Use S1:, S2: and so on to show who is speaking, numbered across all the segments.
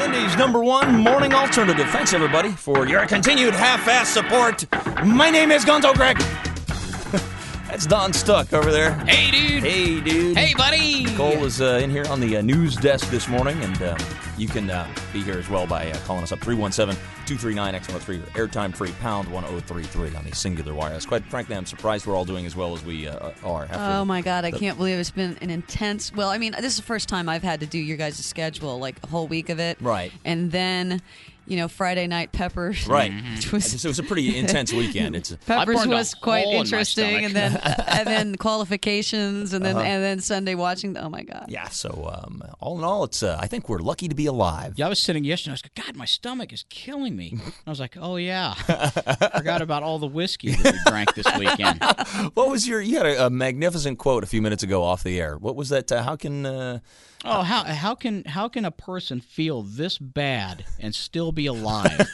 S1: Indy's #1 morning alternative. Thanks, everybody, for your continued half-ass support. My name is Gonzo Greg. That's Don Stuck over there.
S2: Hey, dude.
S1: Hey, dude.
S2: Hey, buddy.
S1: Cole is in here on the news desk this morning, and you can be here as well by calling us up 317-239-X103 or airtime free #1033 on the singular wireless. Quite frankly, I'm surprised we're all doing as well as we are.
S3: Oh, my God. I can't believe it's been an intense... Well, I mean, this is the first time I've had to do your guys' schedule, like a whole week of it.
S1: Right.
S3: And then... Friday night Peppers.
S1: Right. It was a pretty intense weekend.
S3: Peppers was quite interesting,
S2: in
S3: and then qualifications, and then Sunday watching. Oh my God.
S1: Yeah. So all in all, it's I think we're lucky to be alive.
S2: Yeah, I was sitting yesterday. I was like, God, my stomach is killing me. I was like, oh yeah, forgot about all the whiskey that we drank this weekend.
S1: What was you had a magnificent quote a few minutes ago off the air. What was that? How can?
S2: How can a person feel this bad and still be alive?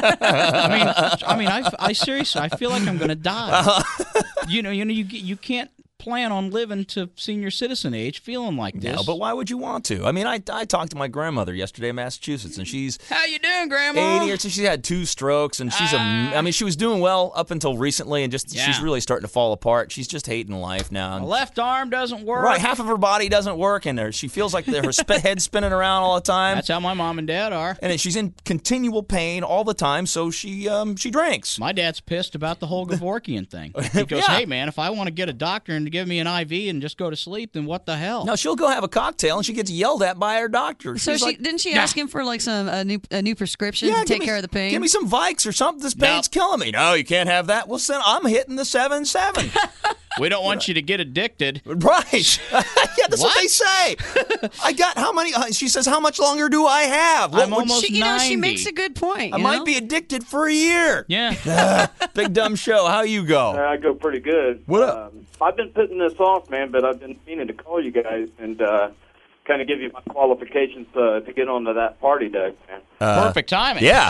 S2: I seriously, I feel like I'm going to die. You can't plan on living to senior citizen age feeling like this.
S1: No, but why would you want to? I mean, I talked to my grandmother yesterday in Massachusetts, and she's...
S2: How you doing, Grandma?
S1: 80 years. She had 2 strokes, and she's she was doing well up until recently, and she's really starting to fall apart. She's just hating life now.
S2: Her left arm doesn't work.
S1: Right, half of her body doesn't work, and she feels like her head's spinning around all the time.
S2: That's how my mom and dad are.
S1: And she's in continual pain all the time, so she drinks.
S2: My dad's pissed about the whole Kevorkian thing. He goes, Hey, man, if I want to get a doctor and to give me an IV and just go to sleep, then what the hell?
S1: No, she'll go have a cocktail, and she gets yelled at by her doctor.
S3: So didn't she ask him for like a new prescription to take care of the pain?
S1: Give me some Vikes or something. This pain's killing me. No, you can't have that. Well, I'm hitting the 7-7.
S2: We don't want you to get addicted.
S1: Right. Yeah, that's what they say. I got how many? She says, how much longer do I have?
S2: I'm almost 90.
S3: She makes a good point.
S1: I might be addicted for a year.
S2: Yeah.
S1: Big dumb show. How you go?
S4: I go pretty good.
S1: What up?
S4: I've been putting this off, man, but I've been meaning to call you guys and kind of give you my qualifications to get onto that party deck, man.
S2: Perfect timing.
S1: Yeah.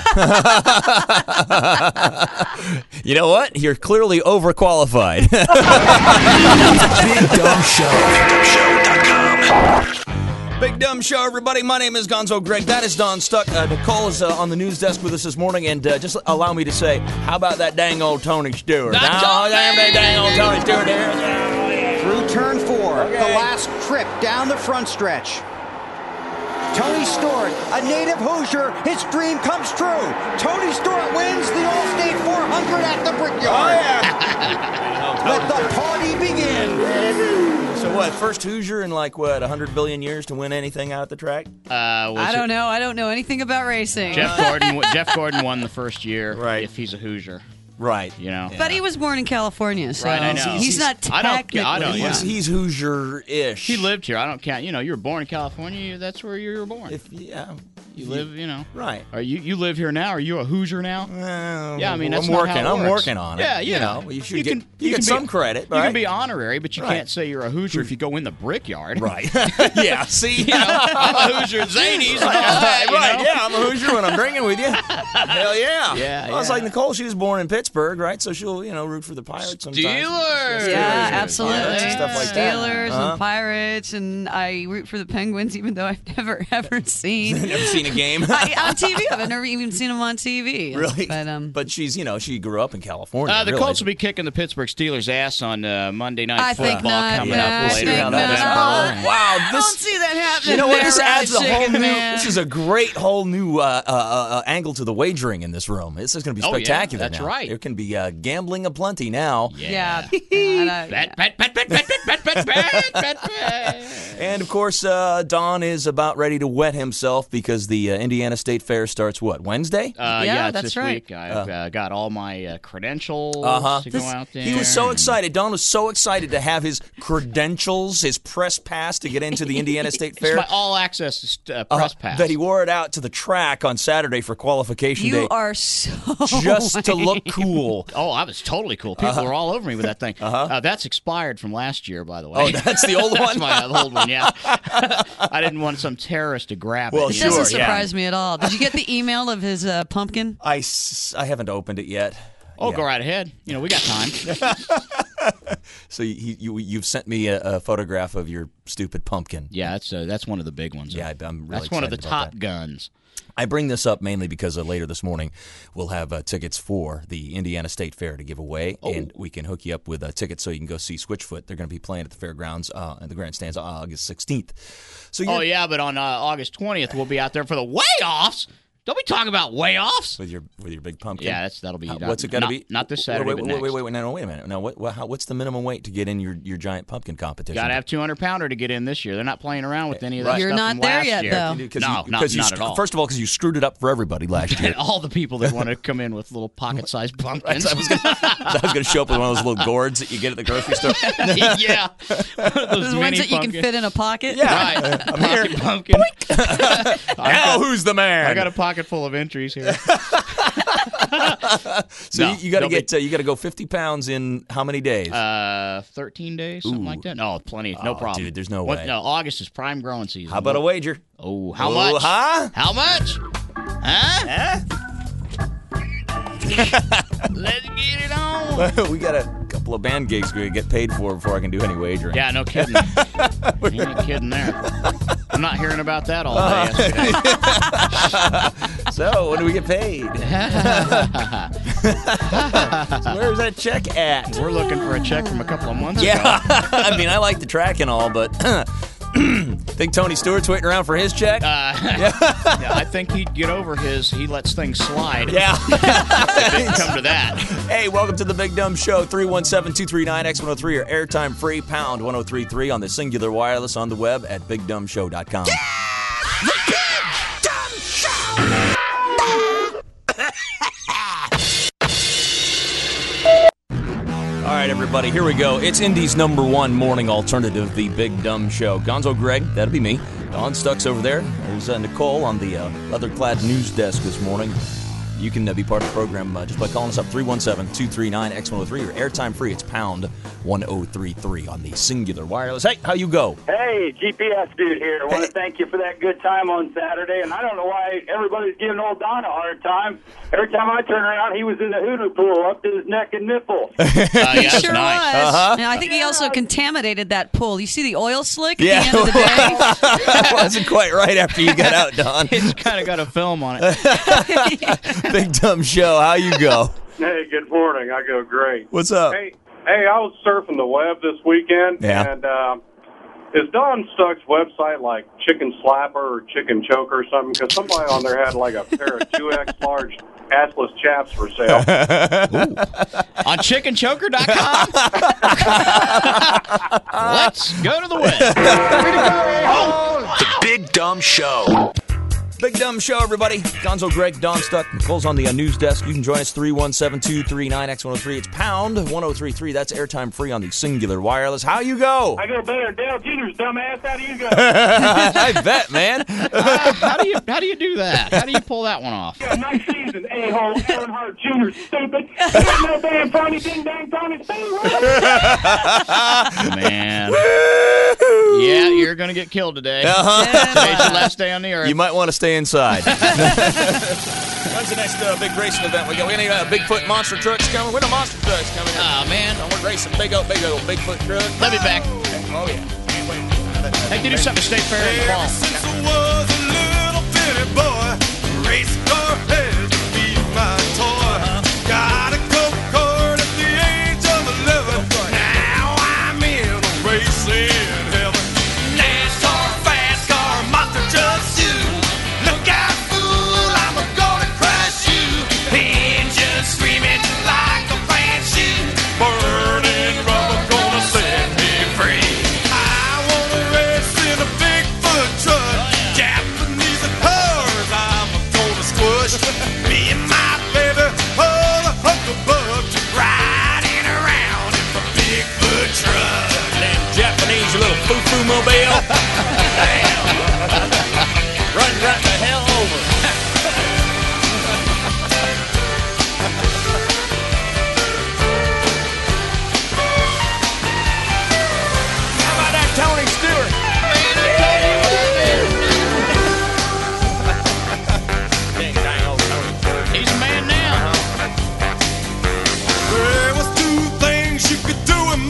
S1: You know what? You're clearly overqualified.
S5: Big Dumb Show. BigDumbShow.com.
S1: Big Dumb Show, everybody. My name is Gonzo Greg. That is Don Stuck. Nicole is on the news desk with us this morning, and just allow me to say, how about that dang old Tony Stewart? That dang old Tony Stewart there.
S6: Through turn 4, the last trip down the front stretch. Tony Stewart, a native Hoosier, his dream comes true. Tony Stewart wins the Allstate 400 at the Brickyard.
S1: Oh, yeah.
S6: Let the party begin.
S1: So what, first Hoosier in 100 billion years to win anything out at the track?
S3: I don't know. I don't know anything about racing.
S2: Jeff Gordon won the first year.
S1: Right.
S2: If he's a Hoosier.
S1: Right.
S3: But he was born in California, so
S2: right, I know.
S3: He's not technically.
S1: He's Hoosier-ish.
S2: He lived here. I don't count. You were born in California. That's where you were born. You live,
S1: Right.
S2: Are you live here now? Are you a Hoosier now?
S1: Yeah,
S2: I mean, that's
S1: I'm working on it.
S2: Yeah,
S1: you should get some credit.
S2: You can be honorary, but you can't say you're a Hoosier if you go in the Brickyard.
S1: Right. Yeah. See,
S2: I'm a Hoosier at Zany's.
S1: Right. Yeah, I'm a Hoosier when I'm drinking with you. Hell yeah.
S2: Yeah.
S1: Well, it's like Nicole. She was born in Pittsburgh, right? So she'll root for the Pirates sometimes.
S2: Steelers.
S3: Yeah, absolutely.
S1: Stuff like that.
S3: Steelers and Pirates, and I root for the Penguins, even though I've never ever seen.
S1: Never seen a game.
S3: On TV, I've never even seen them on TV.
S1: Really?
S3: But
S1: she's, she grew up in California.
S2: The Colts will be kicking the Pittsburgh Steelers' ass on Monday Night Football coming up
S1: We'll see
S2: later.
S1: how that is. Wow,
S3: I don't see that happening.
S1: You know what? This adds a whole new.
S3: Man.
S1: This is a great whole new angle to the wagering in this room. This is going to be spectacular.
S2: That's
S1: now.
S2: right.
S1: There can be gambling aplenty now.
S3: Yeah.
S2: Bet.
S1: And of course, Don is about ready to wet himself because the Indiana State Fair starts Wednesday?
S2: It's
S3: that's
S2: this
S3: right.
S2: week. I've got all my credentials to go out there.
S1: He was so excited. Don was so excited to have his credentials, his press pass to get into the Indiana State Fair.
S2: It's my all-access press pass.
S1: That he wore it out to the track on Saturday for qualification day.
S3: You are so
S1: just to look cool.
S2: Oh, I was totally cool. People were all over me with that thing. That's expired from last year, by the way.
S1: Oh, that's the old one?
S2: That's my old one, yeah. I didn't want some terrorist to grab it.
S1: Well,
S3: It
S1: sure,
S3: doesn't surprise me at all. Did you get the email of his pumpkin?
S1: I haven't opened it yet.
S2: Oh, go right ahead. We got time.
S1: So you've sent me a photograph of your stupid pumpkin.
S2: Yeah, that's one of the big ones.
S1: Yeah, I'm really
S2: That's one of the
S1: excited about
S2: top
S1: that.
S2: guns.
S1: I bring this up mainly because later this morning we'll have tickets for the Indiana State Fair to give away, and we can hook you up with tickets so you can go see Switchfoot. They're going to be playing at the fairgrounds in the grandstands on August 16th. So
S2: Oh, yeah, but on August 20th, we'll be out there for the way-offs. Don't be talking about way-offs.
S1: with your big pumpkin.
S2: Yeah, that'll be.
S1: What's it got to be?
S2: Not this Saturday,
S1: Wait,
S2: but next.
S1: wait a minute. Now, what's the minimum weight to get in your giant pumpkin competition?
S2: Got to have 200-pounder to get in this year. They're not playing around with any of that
S3: You're
S2: stuff
S3: not
S2: from
S3: there
S2: last
S3: yet,
S2: year.
S3: though.
S2: Not at all.
S1: First of all, because you screwed it up for everybody last year.
S2: All the people that want to come in with little pocket-sized pumpkins.
S1: I was going to show up with one of those little gourds that you get at the grocery store.
S2: Yeah.
S3: Those ones that you can fit in a pocket.
S2: Yeah. Right. I'm pocket pumpkin.
S1: Now who's the man?
S2: I got a pocket full of entries here.
S1: So
S2: No,
S1: you got to
S2: don't
S1: get you got to go 50 pounds in how many days?
S2: 13 days, something like that. No, plenty. No problem.
S1: Dude, there's no way.
S2: No, August is prime growing season.
S1: How about a wager?
S2: Oh, how
S1: Oh,
S2: much?
S1: huh?
S2: How much? Huh? Let's get it on.
S1: We got a couple of band gigs we get paid for before I can do any wagering.
S2: Yeah, no kidding. You ain't kidding there. I'm not hearing about that all day yesterday.
S1: So when do we get paid? So where's that check at?
S2: We're looking for a check from a couple of months ago.
S1: Yeah, I mean I like the track and all, but think Tony Stewart's waiting around for his check?
S2: Yeah, I think he'd get over he lets things slide.
S1: Yeah.
S2: It didn't come to that.
S1: Hey, welcome to the Big Dumb Show, 317-239-X103 or airtime free pound 1033 on the Singular Wireless on the web at BigDumbShow.com. All right, everybody, here we go. It's Indy's #1 morning alternative, the Big Dumb Show. Gonzo Greg, that'll be me. Don Stuck's over there. There's Nicole on the leather-clad news desk this morning. You can be part of the program just by calling us up, 317-239-X103 or airtime free. It's pound 1033 on the Singular Wireless. Hey, how you go?
S4: Hey, GPS dude here. I want to thank you for that good time on Saturday. And I don't know why everybody's giving old Don a hard time. Every time I turn around, he was in the hoodoo pool up to his neck and nipple.
S2: Yeah,
S3: He
S2: that's
S3: sure
S2: nice.
S3: was. And I think he also contaminated that pool. You see the oil slick at
S1: Yeah.
S3: the end of the day?
S1: That wasn't quite right after you got out, Don.
S2: It's kind of got a film on it.
S1: Big Dumb Show, how you go?
S5: Hey, good morning. I go great.
S1: What's up?
S5: Hey, I was surfing the web this weekend,
S1: Yeah.
S5: and is Don Stuck's website like Chicken Slapper or Chicken Choker or something? Because somebody on there had like a pair of 2X large assless chaps for sale.
S2: On chickenchoker.com? Let's go to the web.
S7: The Big Dumb Show.
S1: Big Dumb Show, everybody. Gonzo Greg, Don Stuck, Nicole's on the news desk. You can join us, 317-239-X103. It's pound 1033. That's airtime free on the Singular Wireless. How you go?
S4: I go better than Dale Jr.'s dumbass. How do you go?
S1: I bet, man.
S2: How do you do that? How do you pull that one off?
S4: Nice season, a-hole. Earnhardt Jr. Stupid. No damn Tony, ding dang Tony.
S2: Man. Yeah, you're going to get killed today. Today's your last day on the earth.
S1: You might want to stay inside. When's the next big racing event we got? We got any Bigfoot monster trucks coming? When are monster trucks coming?
S2: Oh, man.
S1: We're racing big old Bigfoot trucks.
S2: Let me back.
S1: Oh, yeah. Can't wait.
S2: Hey, can you do something to State Fair in the fall?
S8: Since I was a little bitty boy, race car has to be my toy. Got a go-kart at the age of 11. Now I'm in a racing heaven. NASCAR, fast car, monster truck suit. Look out, fool, I'm gonna crush you. Engine screaming like a brand shoe. Burning rubber gonna set me free. I wanna race in a Bigfoot truck. Japanese cars I'm gonna squish. Me and my baby, oh, the hucklebuck, riding around in my Bigfoot truck.
S1: Damn Japanese, you little foo-foo mobile. Run right the hell over. How about that Tony Stewart?
S2: He's a man now.
S8: There was two things you could do in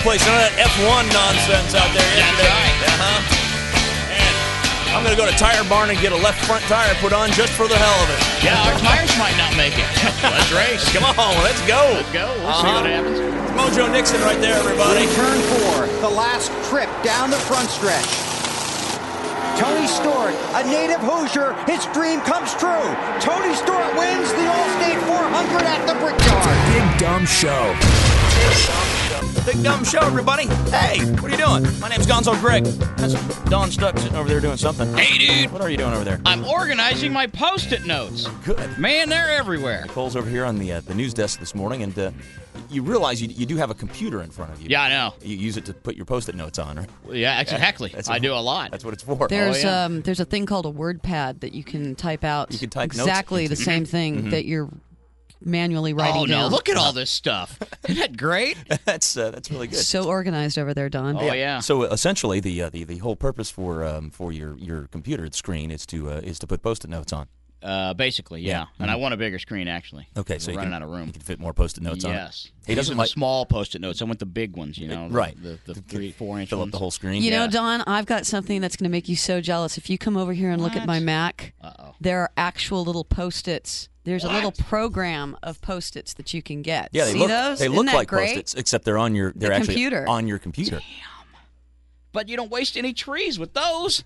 S1: place. None of that F1 nonsense out there yesterday.
S2: That's right.
S1: And I'm going to go to Tire Barn and get a left front tire put on just for the hell of it.
S2: Yeah, our tires might not make it. Let's race.
S1: Come on, let's go.
S2: Let's go. We'll see what happens.
S1: Mojo Nixon right there, everybody.
S6: Turn 4, the last trip down the front stretch. Tony Stewart, a native Hoosier, his dream comes true. Tony Stewart wins the Allstate 400 at the Brickyard.
S7: Big Dumb Show.
S1: The Big Dumb Show, everybody. Hey, what are you doing? My name's Gonzo Greg. That's Don Stuck sitting over there doing something.
S2: Hey, dude.
S1: What are you doing over there?
S2: I'm organizing my Post-it notes.
S1: Good.
S2: Man, they're everywhere.
S1: Nicole's over here on the news desk this morning, and you realize you do have a computer in front of you.
S2: Yeah, I know.
S1: You use it to put your Post-it notes on, right?
S2: Yeah, exactly. I do a lot.
S1: That's what it's for.
S3: There's
S2: yeah.
S3: there's a thing called a word pad that you can type out.
S1: You can type notes
S3: exactly
S1: into.
S3: the same thing that you're manually writing
S2: Oh, no.
S3: down.
S2: Look at all this stuff. Isn't that great?
S1: That's really good.
S3: So organized over there, Don.
S2: Oh, yeah.
S1: So essentially, the whole purpose for your computer screen is to put Post-it notes on.
S2: Basically, yeah. And I want a bigger screen, actually.
S1: Okay, so
S2: we're
S1: you
S2: running
S1: can,
S2: out of room.
S1: You can fit more Post-it notes on.
S2: Yes.
S1: He doesn't
S2: These are
S1: like
S2: the small Post-it notes. I want the big ones, you know.
S1: right.
S2: The 3-4 inch
S1: fill
S2: ones.
S1: up the whole screen.
S3: You know, Don, I've got something that's going to make you so jealous. If you come over here and look at my Mac, there are actual little Post-its. There's a little program of Post-its that you can get.
S1: Yeah, they
S3: See
S1: look
S3: those?
S1: they
S3: Isn't
S1: look
S3: that
S1: like
S3: great?
S1: Post-its, except they're actually
S3: computer.
S1: on your computer.
S2: But you don't waste any trees with those.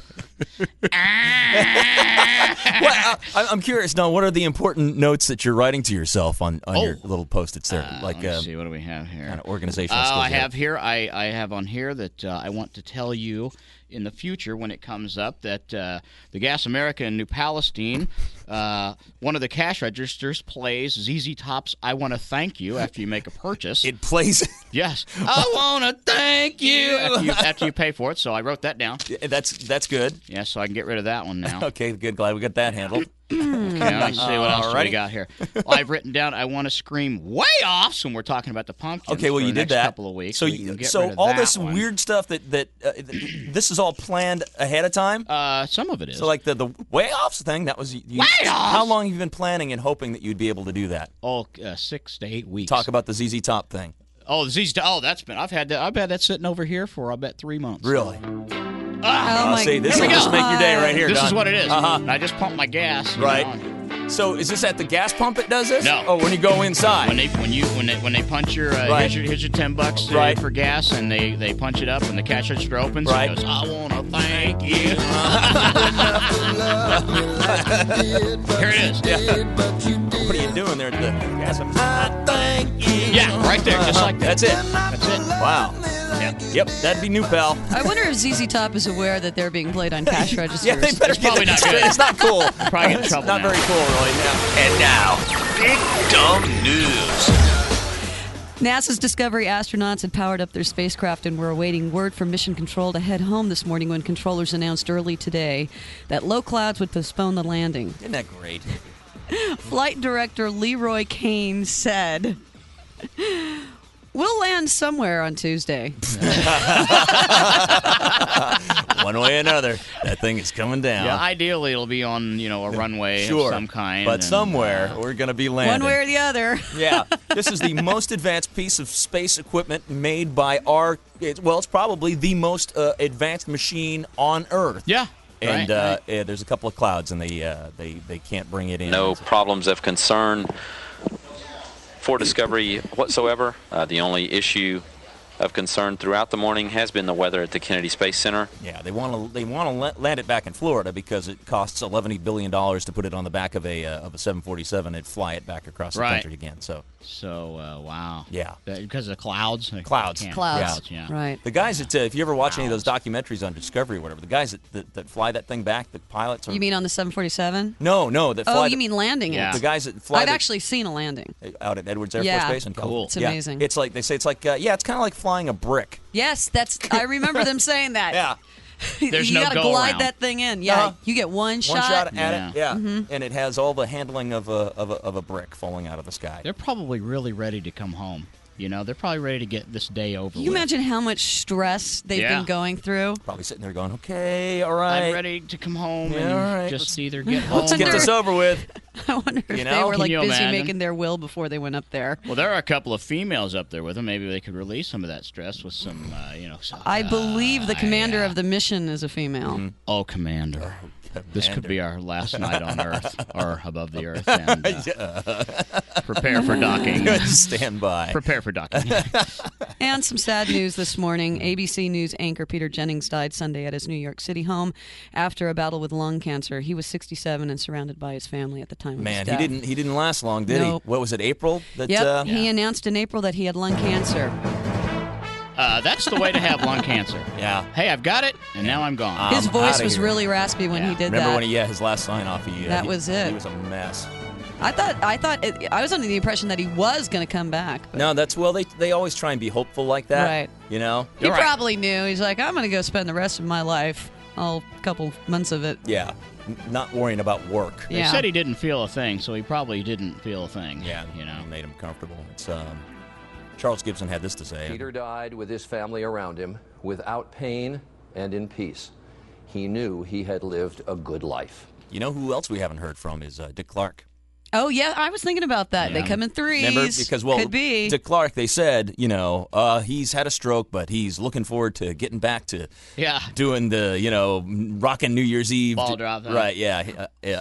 S1: Well, I'm curious, Don. What are the important notes that you're writing to yourself on your little Post-its there?
S2: Let's see, what do we have here?
S1: Kind of organizational skills.
S2: I have on here that I want to tell you in the future when it comes up that the Gas America in New Palestine, one of the cash registers plays ZZ Top's "I Want to Thank You" after you make a purchase.
S1: It plays.
S2: Yes, I want to thank you after you pay for it. So I wrote that down.
S1: That's good.
S2: Yeah, so I can get rid of that one now.
S1: Okay, good. Glad we got that handled.
S2: Okay, let's see what else we got here. Well, I've written down I want to scream way off when we're talking about the pumpkins.
S1: Okay, well,
S2: for
S1: you
S2: the
S1: did
S2: next
S1: that.
S2: couple of weeks.
S1: So,
S2: we can get
S1: so
S2: rid of
S1: all
S2: that
S1: this
S2: one.
S1: weird stuff that this is all planned ahead of time.
S2: Some of it is.
S1: So, like the way offs thing, that was
S2: Way offs?
S1: How long have you been planning and hoping that you'd be able to do that?
S2: 6 to 8 weeks.
S1: Talk about the ZZ Top thing.
S2: Oh, the ZZ. Oh, that's been. I've had that sitting over here for I bet 3 months.
S1: Really?
S3: Oh, my
S1: See, this
S2: Here
S1: will
S2: we
S1: just
S2: go.
S1: make your day right here.
S2: This
S1: Don.
S2: is what it is.
S1: Uh-huh.
S2: I just pump my gas.
S1: Right.
S2: know.
S1: So, is this at the gas pump? It does this?
S2: No.
S1: Oh, when you go inside.
S2: When they punch your
S1: Right.
S2: here's your $10
S1: Right.
S2: for gas, and they punch it up, and the cash register opens.
S1: Right.
S2: And goes, I wanna thank you. Here it is.
S1: Yeah. What are you doing there at the gas pump? I thank you.
S2: Yeah, right there, just like that.
S1: That's it.
S2: That's it.
S1: Wow.
S2: Yeah.
S1: Yep, that'd be new, pal.
S3: I wonder if ZZ Top is aware that they're being played on cash registers.
S1: Yeah, they better
S2: It's probably
S1: get
S2: not good.
S1: It's not cool.
S2: Probably get in
S1: It's
S2: trouble
S1: not
S2: now.
S1: very cool, really. Yeah.
S7: And now, Big Dumb News.
S3: NASA's Discovery astronauts had powered up their spacecraft and were awaiting word from Mission Control to head home this morning when controllers announced early today that low clouds would postpone the landing.
S1: Isn't that great?
S3: Flight director Leroy Kane said, "We'll land somewhere on Tuesday."
S1: One way or another, that thing is coming down.
S2: Yeah, ideally it'll be on a runway
S1: Sure.
S2: of some kind.
S1: But
S2: and,
S1: somewhere we're going to be landing.
S3: One way or the other.
S1: Yeah, this is the most advanced piece of space equipment made by it's probably the most advanced machine on Earth.
S2: Yeah.
S1: And
S2: right.
S1: there's a couple of clouds, and they can't bring it in.
S9: No problems of concern for Discovery whatsoever. The only issue of concern throughout the morning has been the weather at the Kennedy Space Center.
S1: Yeah, they want to land it back in Florida because it costs $11 billion to put it on the back of a 747 and fly it back across the
S2: Right.
S1: country again.
S2: So wow.
S1: Yeah.
S2: Because of the clouds.
S1: Clouds.
S2: They can't-
S3: Clouds.
S2: Yeah.
S3: Right.
S1: The guys that, if you ever watch any of those documentaries on Discovery or whatever, the guys that fly that thing back, the pilots are...
S3: You mean on the 747?
S1: No, that fly...
S3: Oh, you mean landing
S2: Yeah.
S3: it?
S1: The guys that fly...
S3: I've actually seen a landing.
S1: out at Edwards Air
S3: Yeah.
S1: Force Base in California.
S2: Cool.
S3: It's
S1: Yeah.
S3: amazing.
S1: It's like, they say it's like, it's kind of like flying a brick.
S3: Yes, I remember them saying that.
S1: Yeah.
S2: There's
S3: you
S2: no
S3: gotta
S2: go
S3: glide
S2: around.
S3: that thing in. Yeah,
S1: Uh-huh.
S3: you get one
S1: One
S3: shot.
S1: shot at
S2: Yeah.
S1: it, yeah.
S3: Mm-hmm.
S1: And it has all the handling of a brick falling out of the sky.
S2: They're probably really ready to come home. You know, they're probably ready to get this day over
S3: Can you
S2: with.
S3: imagine how much stress they've been going through?
S1: Probably sitting there going, okay, all right.
S2: I'm ready to come home
S1: Yeah,
S2: and
S1: all right.
S2: just either get home.
S1: Let's get this over with.
S3: I wonder if
S1: You
S3: they
S1: know?
S3: were
S1: Can
S3: like
S2: you
S3: busy
S2: imagine?
S3: making their will before they went up there.
S2: Well, there are a couple of females up there with them. Maybe they could release some of that stress with some, some,
S3: I believe the commander of the mission is a female.
S2: Oh, Commander. This could be our last night on Earth, or above the Earth. And, prepare for docking.
S1: Stand by.
S2: Prepare for docking.
S3: And some sad news this morning. ABC News anchor Peter Jennings died Sunday at his New York City home after a battle with lung cancer. He was 67 and surrounded by his family at the time of his
S1: Man,
S3: death.
S1: he didn't last long, did
S3: Nope.
S1: he? What was it, April? That,
S3: Yep, he announced in April that he had lung cancer.
S2: That's the way to have lung cancer.
S1: Yeah.
S2: Hey, I've got it, and now I'm gone.
S3: His voice
S1: outta
S3: was
S1: here.
S3: really raspy when he did
S1: Remember
S3: that.
S1: when his last sign off?
S3: That was it.
S1: He was a mess.
S3: I was under the impression that he was going to come back. But
S1: No, they always try and be hopeful like that.
S3: Right.
S1: You know?
S3: he probably knew. He's like, I'm going to go spend the rest of my life, a couple months of it.
S1: Yeah. Not worrying about work.
S2: They said he didn't feel a thing, so he probably didn't feel a thing.
S1: Yeah,
S2: you know,
S1: made him comfortable. It's Charles Gibson had this to say.
S10: Peter died with his family around him, without pain and in peace. He knew he had lived a good life.
S1: You know who else we haven't heard from is Dick Clark.
S3: Oh, yeah, I was thinking about that.
S1: Yeah.
S3: They come in threes.
S1: Remember? Because,
S3: Could be.
S1: Dick Clark, they said, he's had a stroke, but he's looking forward to getting back to doing the, rocking New Year's Eve.
S2: Ball drop.
S1: Right, yeah.
S2: There's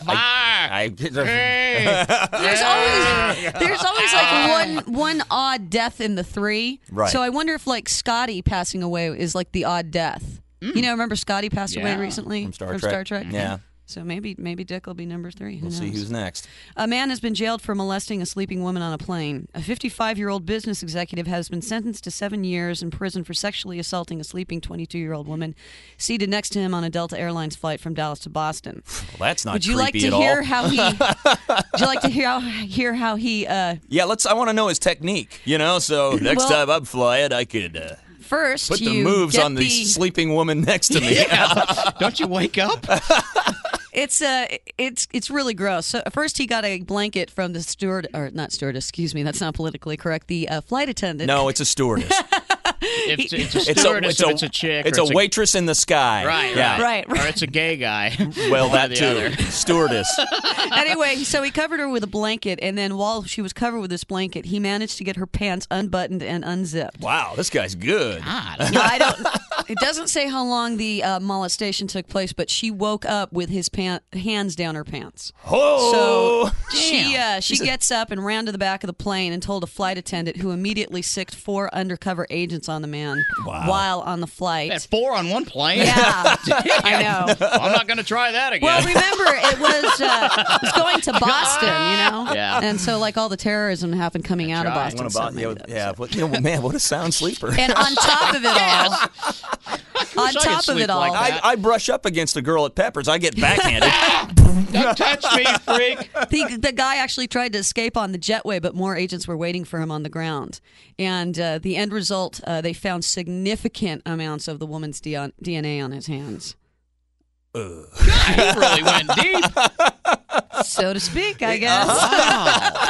S3: always like one odd death in the three.
S1: Right.
S3: So I wonder if like Scotty passing away is like the odd death. You know, remember Scotty passed away recently
S1: From Star Trek. Yeah.
S3: So maybe Dick will be number 3. Who
S1: We'll see
S3: knows?
S1: who's next.
S3: A man has been jailed for molesting a sleeping woman on a plane. A 55-year-old business executive has been sentenced to 7 years in prison for sexually assaulting a sleeping 22-year-old woman seated next to him on a Delta Airlines flight from Dallas to Boston.
S1: Well, that's not
S3: Would you like
S1: creepy
S3: to
S1: at
S3: hear
S1: all.
S3: how he? Would you like to hear how he?
S1: Yeah, I want to know his technique. So next time I'm flying, I could
S3: First,
S1: put the
S3: you
S1: moves
S3: get
S1: on the sleeping woman next to me.
S2: Don't you wake up?
S3: It's really gross. So first, he got a blanket from the stewardess. Excuse me, that's not politically correct. The flight attendant.
S1: No, it's a stewardess.
S2: It's a stewardess, if it's a chick.
S1: It's
S2: or
S1: a waitress in the sky.
S2: Right,
S1: Yeah.
S3: Right.
S2: Or it's a gay guy.
S1: Well,
S2: One or
S1: that
S2: the
S1: too.
S2: other.
S1: Stewardess.
S3: Anyway, so he covered her with a blanket, and then while she was covered with this blanket, he managed to get her pants unbuttoned and unzipped.
S1: Wow, this guy's good.
S3: I don't. It doesn't say how long the molestation took place, but she woke up with his hands down her pants.
S1: Oh,
S3: So she gets up and ran to the back of the plane and told a flight attendant, who immediately sicked 4 undercover agents on the man while on the flight.
S2: Had 4 on one plane?
S3: Yeah, I know.
S2: I'm not going to try that again.
S3: Well, remember, it was going to Boston,
S2: Yeah.
S3: And so, like, all the terrorism happened coming out of Boston. So maybe
S1: man, what a sound sleeper.
S3: and on top of it all,
S2: I could sleep like that.
S1: I brush up against a girl at Pepper's. I get backhanded.
S2: Don't touch me, freak.
S3: the guy actually tried to escape on the jetway, but more agents were waiting for him on the ground. And the end result, they found significant amounts of the woman's DNA on his hands.
S2: God, he really went deep.
S3: So to speak, I guess.
S2: Wow.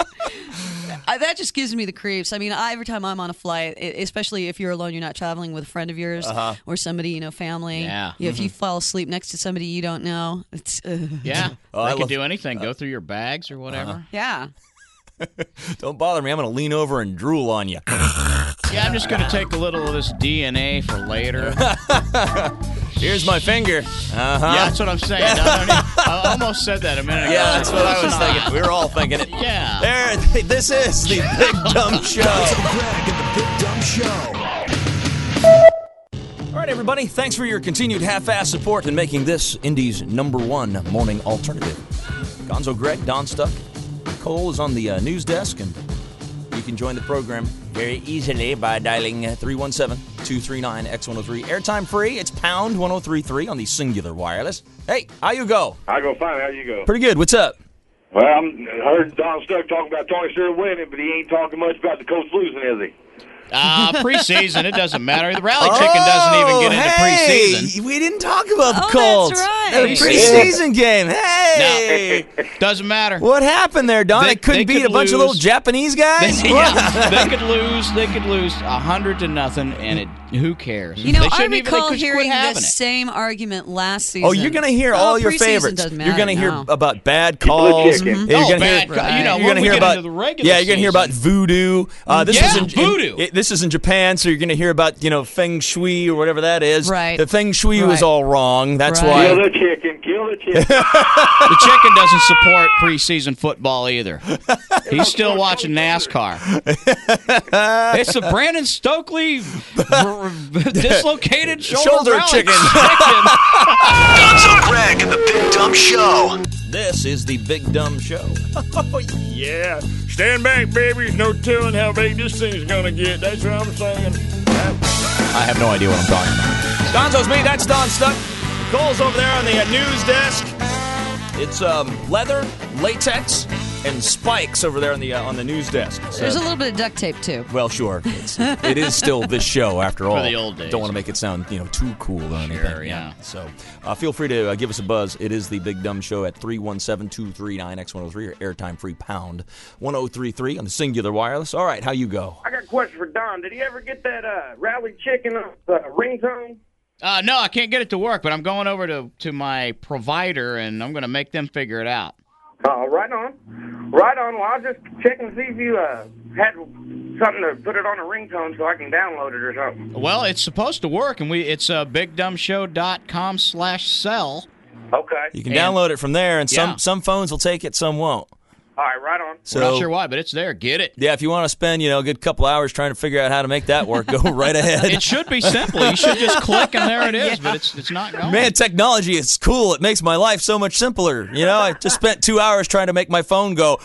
S3: That just gives me the creeps. I mean, every time I'm on a flight, especially if you're alone, you're not traveling with a friend of yours or somebody, family.
S2: Yeah.
S3: If you fall asleep next to somebody you don't know, it's
S2: Yeah.
S1: I
S2: They could
S1: love-
S2: do anything. Go through your bags or whatever.
S3: yeah.
S1: Don't bother me. I'm going to lean over and drool on you.
S2: Yeah, I'm just going to take a little of this DNA for later.
S1: Here's my finger.
S2: Yeah, that's what I'm saying. I almost said that a minute ago.
S1: Yeah, that's what I was thinking. We were all thinking it.
S2: Yeah.
S1: There, this is the Big Dumb Show.
S7: Greg and the Big Dumb Show.
S1: All right, everybody. Thanks for your continued half-ass support in making this Indy's #1 morning alternative. Gonzo Greg, Don Stuck, Cole is on the news desk, and you can join the program very easily by dialing 317-239-X103. Airtime free. It's pound 1033 on the Singular Wireless. Hey, how you go?
S11: I go fine. How you go?
S1: Pretty good. What's up?
S11: Well, I heard Don Stuck talking about Tony Stewart winning, but he ain't talking much about the coach losing, is he?
S2: Preseason, it doesn't matter. The Rally Chicken doesn't even get into preseason.
S1: We didn't talk about the
S3: Oh,
S1: Colts.
S3: that's right.
S1: The preseason game. Hey.
S2: No, doesn't matter.
S1: What happened there, Don?
S2: They
S1: It couldn't beat a bunch of little Japanese guys?
S2: They could lose. They could lose 100-0, and who cares?
S3: You know,
S2: They
S3: I
S2: shouldn't even- they
S3: recall
S2: could just quit
S3: hearing
S2: having
S3: this
S2: it.
S3: same argument last season.
S1: Oh, you're going to hear all your
S3: preseason
S1: favorites.
S3: doesn't
S1: You're going to
S3: matter,
S1: hear
S3: no.
S1: about bad calls.
S4: chicken.
S1: You're
S2: Oh,
S1: gonna
S2: bad
S1: hear,
S2: call. You know,
S1: you're
S2: when
S1: gonna
S2: we
S1: hear
S2: get
S1: about
S2: into the regular
S1: you're going to hear about
S2: season.
S1: voodoo. This
S2: Yeah,
S1: is in
S2: voodoo.
S1: This is in Japan, so you're going to hear about feng shui or whatever that is.
S3: Right.
S1: The feng shui was
S3: Right.
S1: all wrong. That's
S3: Right.
S1: why.
S4: Kill the chicken. Kill the chicken.
S2: The chicken doesn't support preseason football either. He's still watching NASCAR. It's the Brandon Stokely dislocated shoulder rally
S1: chicken.
S7: Gonzo Greg and the Big Dumb Show.
S1: This is the Big Dumb Show.
S11: Oh, yeah. Stand back, baby. No telling how big this thing's going to get. That's what I'm saying.
S1: I have no idea what I'm talking about. Gonzo's me. That's Don Stuck. Cole's over there on the news desk. It's leather, latex, and spikes over there on the news desk. So,
S3: There's a little bit of duct tape, too.
S1: well, sure. It is still this show after all.
S2: the old days.
S1: Don't want to make it sound too cool or anything.
S2: yeah.
S1: So feel free to give us a buzz. It is the Big Dumb Show at 317-239-X103 or airtime free pound 1033 on the Singular Wireless. All right, how you go?
S4: I got a question for Don. Did he ever get that Rally Chicken ringtone?
S2: No, I can't get it to work, but I'm going over to my provider, and I'm going to make them figure it out.
S4: Right on. Right on. Well, I'll just check and see if you had something to put it on a ringtone so I can download it or something.
S2: Well, it's supposed to work, and it's bigdumbshow.com/sell.
S4: Okay.
S1: You can download it from there, and
S2: Yeah.
S1: some phones will take it, some won't.
S4: All right, right on.
S1: So,
S2: We're not sure why, but it's there. Get it.
S1: yeah, if you want to spend, a good couple hours trying to figure out how to make that work, go right ahead.
S2: It should be simple. You should just click, and there it is, but it's not going.
S1: Man, technology is cool. It makes my life so much simpler. I just spent 2 hours trying to make my phone go.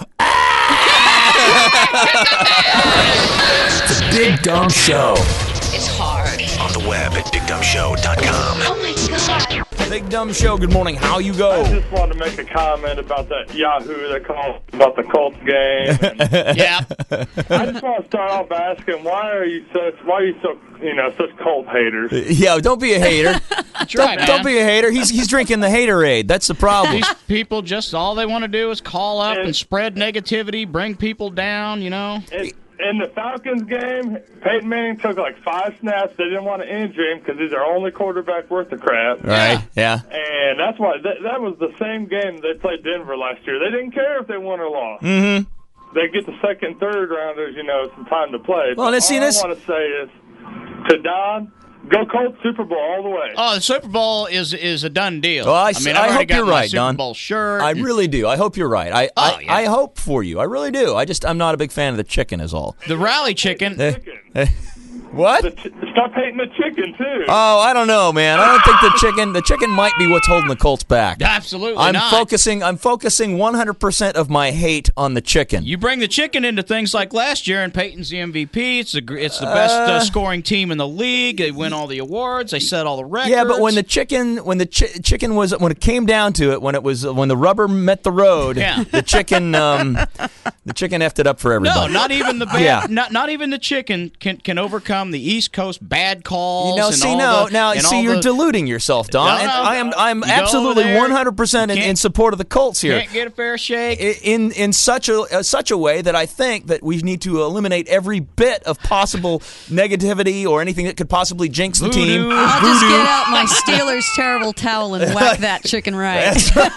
S7: The Big Dumb Show.
S12: It's hard.
S7: On the web at BigDumbShow.com.
S12: Oh my god.
S1: Big Dumb Show, good morning. How you
S11: I
S1: go?
S11: just wanted to make a comment about that Yahoo that called about the Colts game.
S2: Yeah.
S11: I just want to start off by asking, why are you so such Colt haters?
S1: Yeah, don't be a hater.
S2: That's right, man.
S1: Don't be a hater. He's drinking the haterade. That's the problem.
S2: These people just all they want to do is call up and spread negativity, bring people down.
S11: In the Falcons game, Peyton Manning took like 5 snaps. They didn't want to injure him because he's their only quarterback worth the crap.
S1: Right, yeah.
S11: And that's why that was the same game they played Denver last year. They didn't care if they won or lost.
S1: Mm-hmm.
S11: They get the second, third rounders, some time to play.
S1: Well,
S11: But
S1: let's see
S11: all
S1: this.
S11: I want to say is, to Don, go Colts Super Bowl all the way.
S2: Oh, the Super Bowl is a done deal.
S1: Well, I
S2: I've
S1: hope
S2: already got
S1: you're
S2: my
S1: right,
S2: Super
S1: Don.
S2: Bowl shirt.
S1: I really do. I hope you're right. I hope for you. I really do. I'm not a big fan of the chicken is all.
S2: The Rally Chicken.
S1: What?
S11: Stop hating the chicken, too.
S1: Oh, I don't know, man. I don't think the chicken might be what's holding the Colts back.
S2: Absolutely
S1: I'm
S2: not.
S1: focusing 100% of my hate on the chicken.
S2: You bring the chicken into things like last year, and Peyton's the MVP. It's the best scoring team in the league. They win all the awards. They set all the records.
S1: Yeah, but when the chicken was when it came down to it, when the rubber met the road,
S2: Yeah.
S1: the chicken effed it up for everybody.
S2: No, not even the bad.
S1: Yeah.
S2: Not even the chicken can overcome the East Coast bad calls.
S1: You're deluding yourself, Don.
S2: No,
S1: And
S2: no.
S1: I'm
S2: You go
S1: absolutely
S2: over there,
S1: 100% in support of the Colts here.
S2: Can't get a fair shake.
S1: In such a way that I think that we need to eliminate every bit of possible negativity or anything that could possibly jinx the team.
S3: I'll just get out my Steelers terrible towel and whack that chicken right.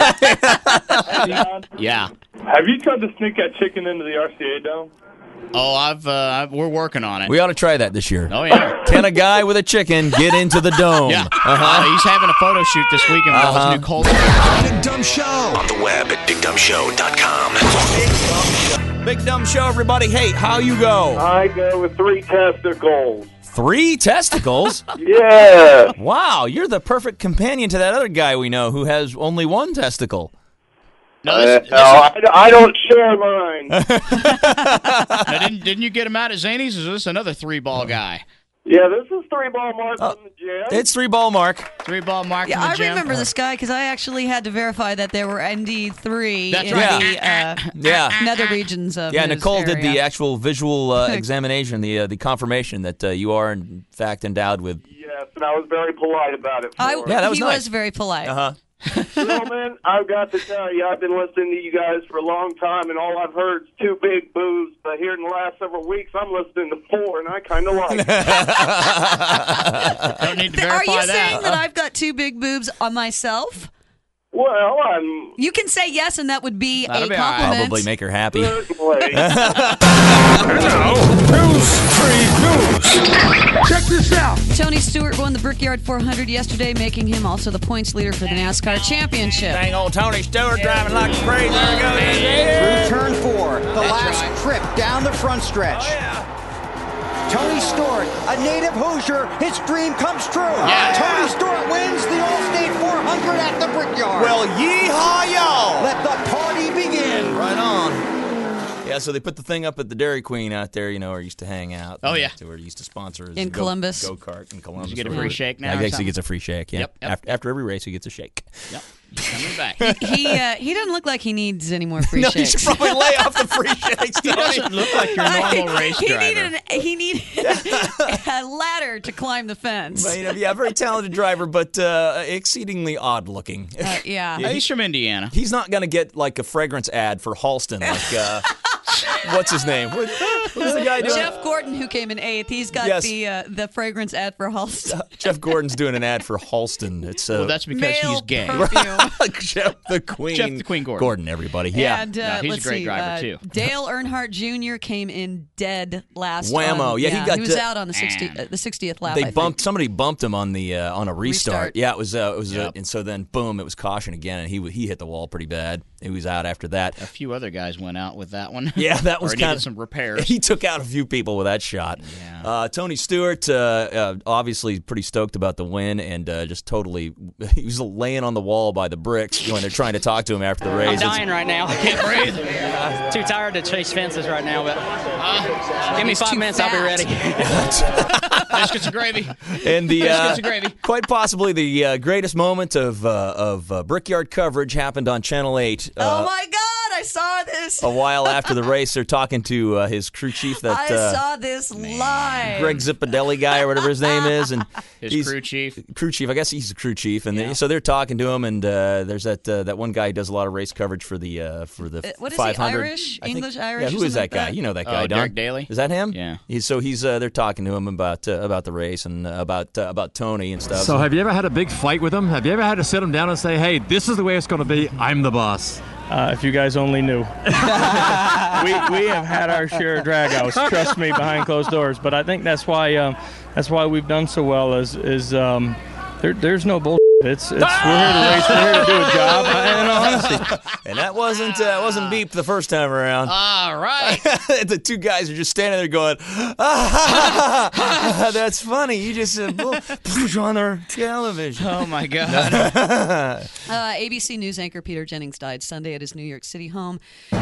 S2: Yeah.
S11: Have you tried to sneak that chicken into the RCA Dome?
S2: Oh, we're working on it.
S1: We ought to try that this year.
S2: Oh, yeah.
S1: Can a guy with a chicken get into the dome?
S2: Yeah. He's having a photo shoot this weekend with all his new Colts.
S7: Big Dumb Show. On the web at BigDumbShow.com.
S1: Big Dumb Show, everybody. Hey, how you go?
S4: I go with 3 testicles.
S1: 3 testicles?
S4: Yeah.
S1: Wow, you're the perfect companion to that other guy we know who has only 1 testicle.
S2: No,
S4: I don't share mine.
S2: Now, didn't you get him out at Zany's? Or is this another 3-ball guy?
S13: Yeah, this is 3-Ball Mark from the gym.
S1: It's 3-Ball Mark.
S2: 3-Ball Mark
S3: Yeah,
S2: from the
S3: I
S2: gym.
S3: remember this guy because I actually had to verify that there were ND3
S2: That's
S3: in
S2: right.
S3: the nether regions of
S1: Yeah,
S3: his
S1: Nicole did the
S3: area.
S1: actual visual examination, the confirmation that you are in fact endowed with.
S13: Yes, and I was very polite about it.
S3: He was very polite.
S1: Uh-huh.
S13: Gentlemen, I've got to tell you, I've been listening to you guys for a long time, and all I've heard is 2 big boos. But here in the last several weeks, I'm listening to 4, and I kind of like it.
S2: Don't need to
S3: Are
S2: verify
S3: you
S2: that.
S3: saying that I've got 2 big boobs on myself?
S13: Well, I'm...
S3: You can say yes, and that would be a
S1: That'll
S3: compliment.
S1: probably make her happy.
S8: Check this out.
S3: Tony Stewart won the Brickyard 400 yesterday, making him also the points leader for the NASCAR championship.
S1: Dang old Tony Stewart driving like crazy. There we go.
S6: Through turn 4, the last trip down the front stretch. Tony Stewart, a native Hoosier, his dream comes true. Tony Stewart wins the Allstate 400 at the Brickyard.
S1: Well, yeehaw, y'all.
S6: Let the party begin.
S1: Right on. Yeah, so they put the thing up at the Dairy Queen out there, where he used to hang out.
S2: Oh, yeah.
S1: Where he used to sponsor his
S3: In Columbus.
S1: go-kart in Columbus.
S2: Did you get a free shake now
S1: I
S2: or
S1: guess he
S2: something?
S1: gets a free shake, yeah.
S2: Yep.
S1: After every race, he gets a shake.
S2: Yep. Coming back.
S3: He doesn't look like he needs any more free
S1: No,
S3: shakes.
S1: he should probably lay off the free shakes.
S2: He doesn't look like your normal race driver.
S3: He needed a ladder to climb the fence.
S1: But, very talented driver, but exceedingly odd looking.
S3: Yeah.
S2: He's from Indiana.
S1: He's not going to get like a fragrance ad for Halston. What's his name? What is the guy doing?
S3: Jeff Gordon, who came in 8th, he's got the fragrance ad for Halston.
S1: Jeff Gordon's doing an ad for Halston. It's
S2: Well, that's because he's gay.
S1: Jeff the Queen Gordon, everybody. Yeah.
S3: And,
S2: he's
S3: let's
S2: a great
S3: see,
S2: driver, too.
S3: Dale Earnhardt Jr. came in dead last.
S1: Whammo. Yeah, he
S3: was out on the 60th lap. I think.
S1: Somebody bumped him on the on a restart.
S3: Restart.
S1: Yeah, it was and so then boom, it was caution again, and he hit the wall pretty bad. He was out after that.
S2: A few other guys went out with that one.
S1: Yeah, that was
S2: kind of some repairs.
S1: He took out a few people with that shot.
S2: Yeah.
S1: Tony Stewart, obviously pretty stoked about the win, and just totally, he was laying on the wall by the bricks when they're trying to talk to him after the race.
S14: I'm dying right now. I
S2: can't breathe.
S14: Too tired to chase fences right now, but give me
S3: He's
S14: 5
S3: too
S14: minutes, I'll be ready.
S2: Let's get some gravy.
S1: And
S2: Let's get some gravy.
S1: quite possibly the greatest moment of Brickyard coverage happened on Channel 8.
S3: Oh my God! I saw this.
S1: A while after the race, they're talking to his crew chief.
S3: I saw this live.
S1: Greg Zippadelli guy or whatever his name is, and
S2: his crew chief.
S1: Crew chief, I guess he's the crew chief, and so they're talking to him. And there's that one guy who does a lot of race coverage for the
S3: what is
S1: 500.
S3: he, Irish, English, Irish?
S1: Yeah, who is that guy? You know that guy, Don?
S2: Derek Daly.
S1: Is that him?
S2: Yeah.
S1: He's they're talking to him about the race and about Tony and stuff.
S15: So have you ever had a big fight with him? Have you ever had to sit him down and say, "Hey, this is the way it's going to be. I'm the boss."
S11: If you guys only knew. we have had our share of dragouts, trust me, behind closed doors. But I think that's why we've done so well. There's no bull. We're here to race. We're here to do a job. In all honesty.
S1: And that wasn't beep the first time around.
S2: All right.
S1: The two guys are just standing there going, that's funny. You just push on their television.
S2: Oh my God.
S3: ABC News anchor Peter Jennings died Sunday at his New York City home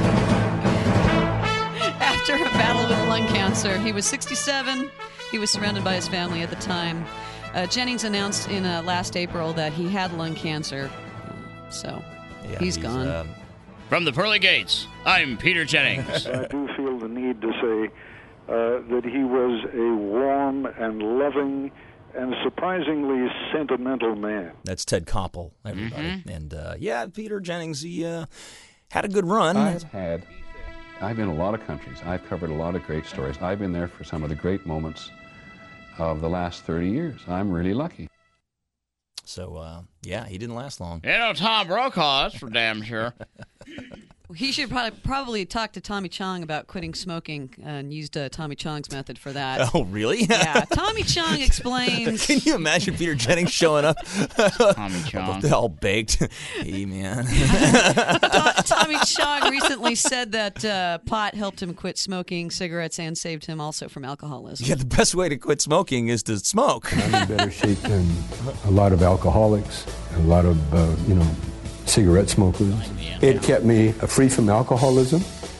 S3: after a battle with lung cancer. He was 67. He was surrounded by his family at the time. Jennings announced in last April that he had lung cancer, so he's gone.
S2: From the pearly gates, I'm Peter Jennings.
S16: I do feel the need to say that he was a warm and loving and surprisingly sentimental man.
S1: That's Ted Koppel, everybody. And Peter Jennings, he had a good run.
S17: I've been in a lot of countries. I've covered a lot of great stories. I've been there for some of the great moments of the last 30 years. I'm really lucky.
S1: So, he didn't last long.
S2: Tom Brokaw, that's for damn sure.
S3: He should probably talk to Tommy Chong about quitting smoking and used Tommy Chong's method for that.
S1: Oh, really?
S3: Yeah. Tommy Chong explains.
S1: Can you imagine Peter Jennings showing up?
S2: Tommy Chong.
S1: All baked. Hey, man.
S3: Tommy Chong recently said that pot helped him quit smoking cigarettes and saved him also from alcoholism.
S1: Yeah, the best way to quit smoking is to smoke.
S18: I'm in better shape than a lot of alcoholics, a lot of, cigarette smokers. It kept me free from alcoholism,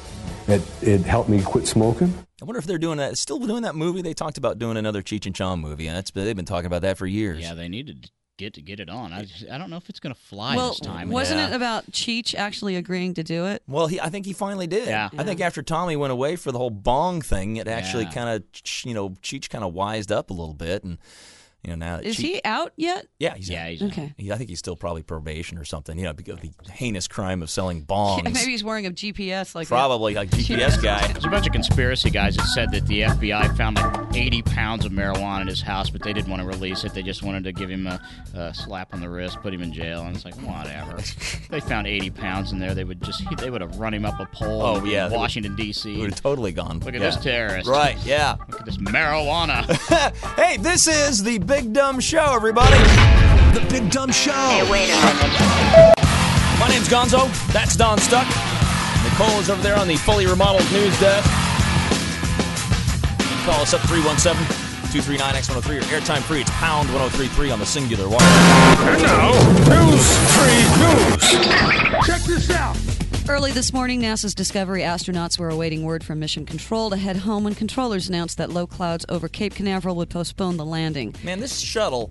S18: It helped me quit smoking.
S1: I wonder if they're doing that. Still doing that movie? They talked about doing another Cheech and Chong movie. And they've been talking about that for years.
S2: Yeah, they need to get it on. I don't know if it's going to fly
S3: Well,
S2: this time.
S3: wasn't it about Cheech actually agreeing to do it?
S1: Well, I think he finally did.
S2: Yeah.
S1: I think after Tommy went away for the whole bong thing, it actually kind of, Cheech kind of wised up a little bit, and now
S3: Is he out yet?
S1: Yeah, he's
S3: okay.
S1: I think he's still probably probation or something. Because of the heinous crime of selling bongs.
S3: Yeah, maybe he's wearing a GPS like
S1: probably like GPS guy.
S2: There's a bunch of conspiracy guys that said that the FBI found like 80 pounds of marijuana in his house, but they didn't want to release it. They just wanted to give him a slap on the wrist, put him in jail, and it's like whatever. They found 80 pounds in there. They would have run him up a pole. In Washington D.C.
S1: Would have totally gone.
S2: Look at this terrorist.
S1: Right? Yeah.
S2: Look at this marijuana.
S1: Hey, this is the Big Dumb Show, everybody.
S7: The Big Dumb Show.
S12: Hey, wait a minute.
S1: My name's Gonzo. That's Don Stuck. Nicole is over there on the fully remodeled news desk. Call us up 317-239-X103 or airtime free. It's pound 1033 on the singular wire.
S8: And now, news. Check this out.
S3: Early this morning, NASA's Discovery astronauts were awaiting word from Mission Control to head home when controllers announced that low clouds over Cape Canaveral would postpone the landing.
S1: Man, this shuttle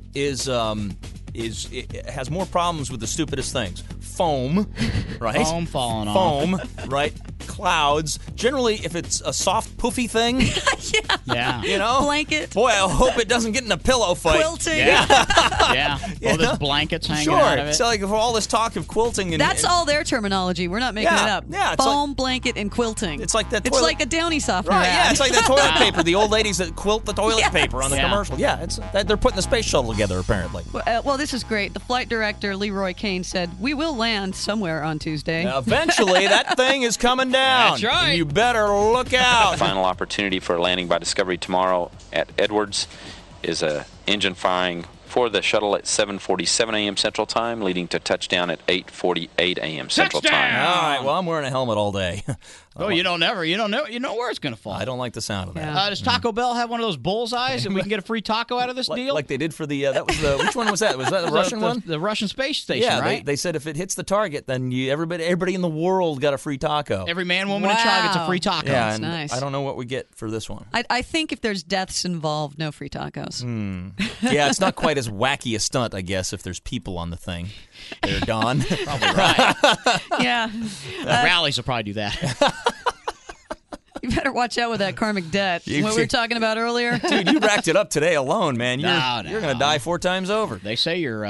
S1: it has more problems with the stupidest things. Foam, right?
S2: Foam falling off.
S1: Foam, right? Clouds. Generally, if it's a soft, poofy thing,
S2: yeah.
S3: Blanket.
S1: Boy, I hope it doesn't get in a pillow fight.
S3: Quilting.
S2: Yeah. All this blankets hanging out of it.
S1: So, like, for all this talk of quilting,
S3: That's all their terminology. We're not making it up.
S1: Yeah, it's
S3: foam, blanket, and quilting.
S1: It's like that.
S3: It's like a Downy softener.
S1: Right?
S3: ad.
S1: Yeah, it's like that toilet paper. The old ladies that quilt the toilet paper on the
S2: Yeah.
S1: commercial. Yeah, they're putting the space shuttle together apparently.
S3: Well, this is great. The flight director, Leroy Kane, said, "We will land somewhere on Tuesday."
S1: Now, eventually, that thing is coming down.
S2: That's right.
S1: And you better look out.
S9: Final opportunity for landing by Discovery tomorrow at Edwards is a engine firing for the shuttle at 7:47 a.m. Central Time, leading to touchdown at 8:48 a.m. Central Time.
S1: All right. Well, I'm wearing a helmet all day.
S2: Oh, you know where it's going to fall.
S1: I don't like the sound of that.
S2: Does Taco Bell have one of those bullseyes, and we can get a free taco out of this deal?
S1: Like they did for the which one was that? Was that the Russian one?
S2: The Russian space station,
S1: yeah,
S2: right?
S1: They said if it hits the target, then everybody in the world got a free taco.
S2: Every man, woman, and child gets a free taco.
S1: Yeah,
S3: That's
S1: and
S3: nice.
S1: I don't know what we get for this one.
S3: I think if there's deaths involved, no free tacos.
S1: Yeah, it's not quite as wacky a stunt, I guess, if there's people on the thing. They're gone.
S2: Probably right.
S3: Yeah.
S2: Rallies will probably do that.
S3: You better watch out with that karmic debt.
S1: You-
S3: What we were talking about earlier.
S1: Dude, you racked it up today alone, man. You're going to die 4 times over.
S2: They say you're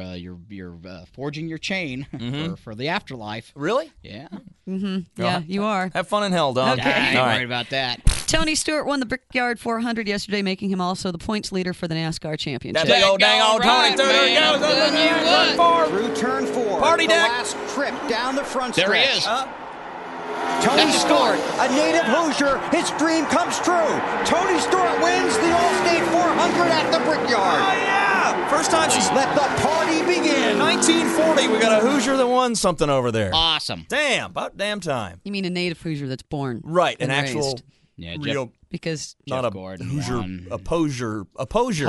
S2: forging your chain for the afterlife.
S1: Really?
S2: Yeah.
S3: Yeah, you are.
S1: Have fun in hell, dog.
S3: Okay.
S2: I ain't
S1: All right.
S2: worried about that.
S3: Tony Stewart won the Brickyard 400 yesterday, making him also the points leader for the NASCAR championship.
S1: That big old dang old Tony Stewart. There he goes. Run forward.
S6: Through turn 4.
S1: Party
S6: the
S1: deck.
S6: last trip down the front
S2: There
S6: stretch.
S2: he is.
S6: Tony
S2: That's
S6: Stewart, a native Hoosier, his dream comes true. Tony Stewart wins the Allstate 400 at the Brickyard.
S1: Oh, yeah. First time she's
S6: Let the party begin.
S1: 1940. We got a Hoosier that won something over there.
S2: Awesome.
S1: Damn, about damn time.
S3: You mean a native Hoosier that's born?
S1: Right, an
S3: and
S1: actual
S3: raised.
S2: Yeah,
S1: real,
S3: Because
S1: not a
S2: Gordon
S1: Hoosier,
S2: won.
S1: a Posier.
S2: Hoosier.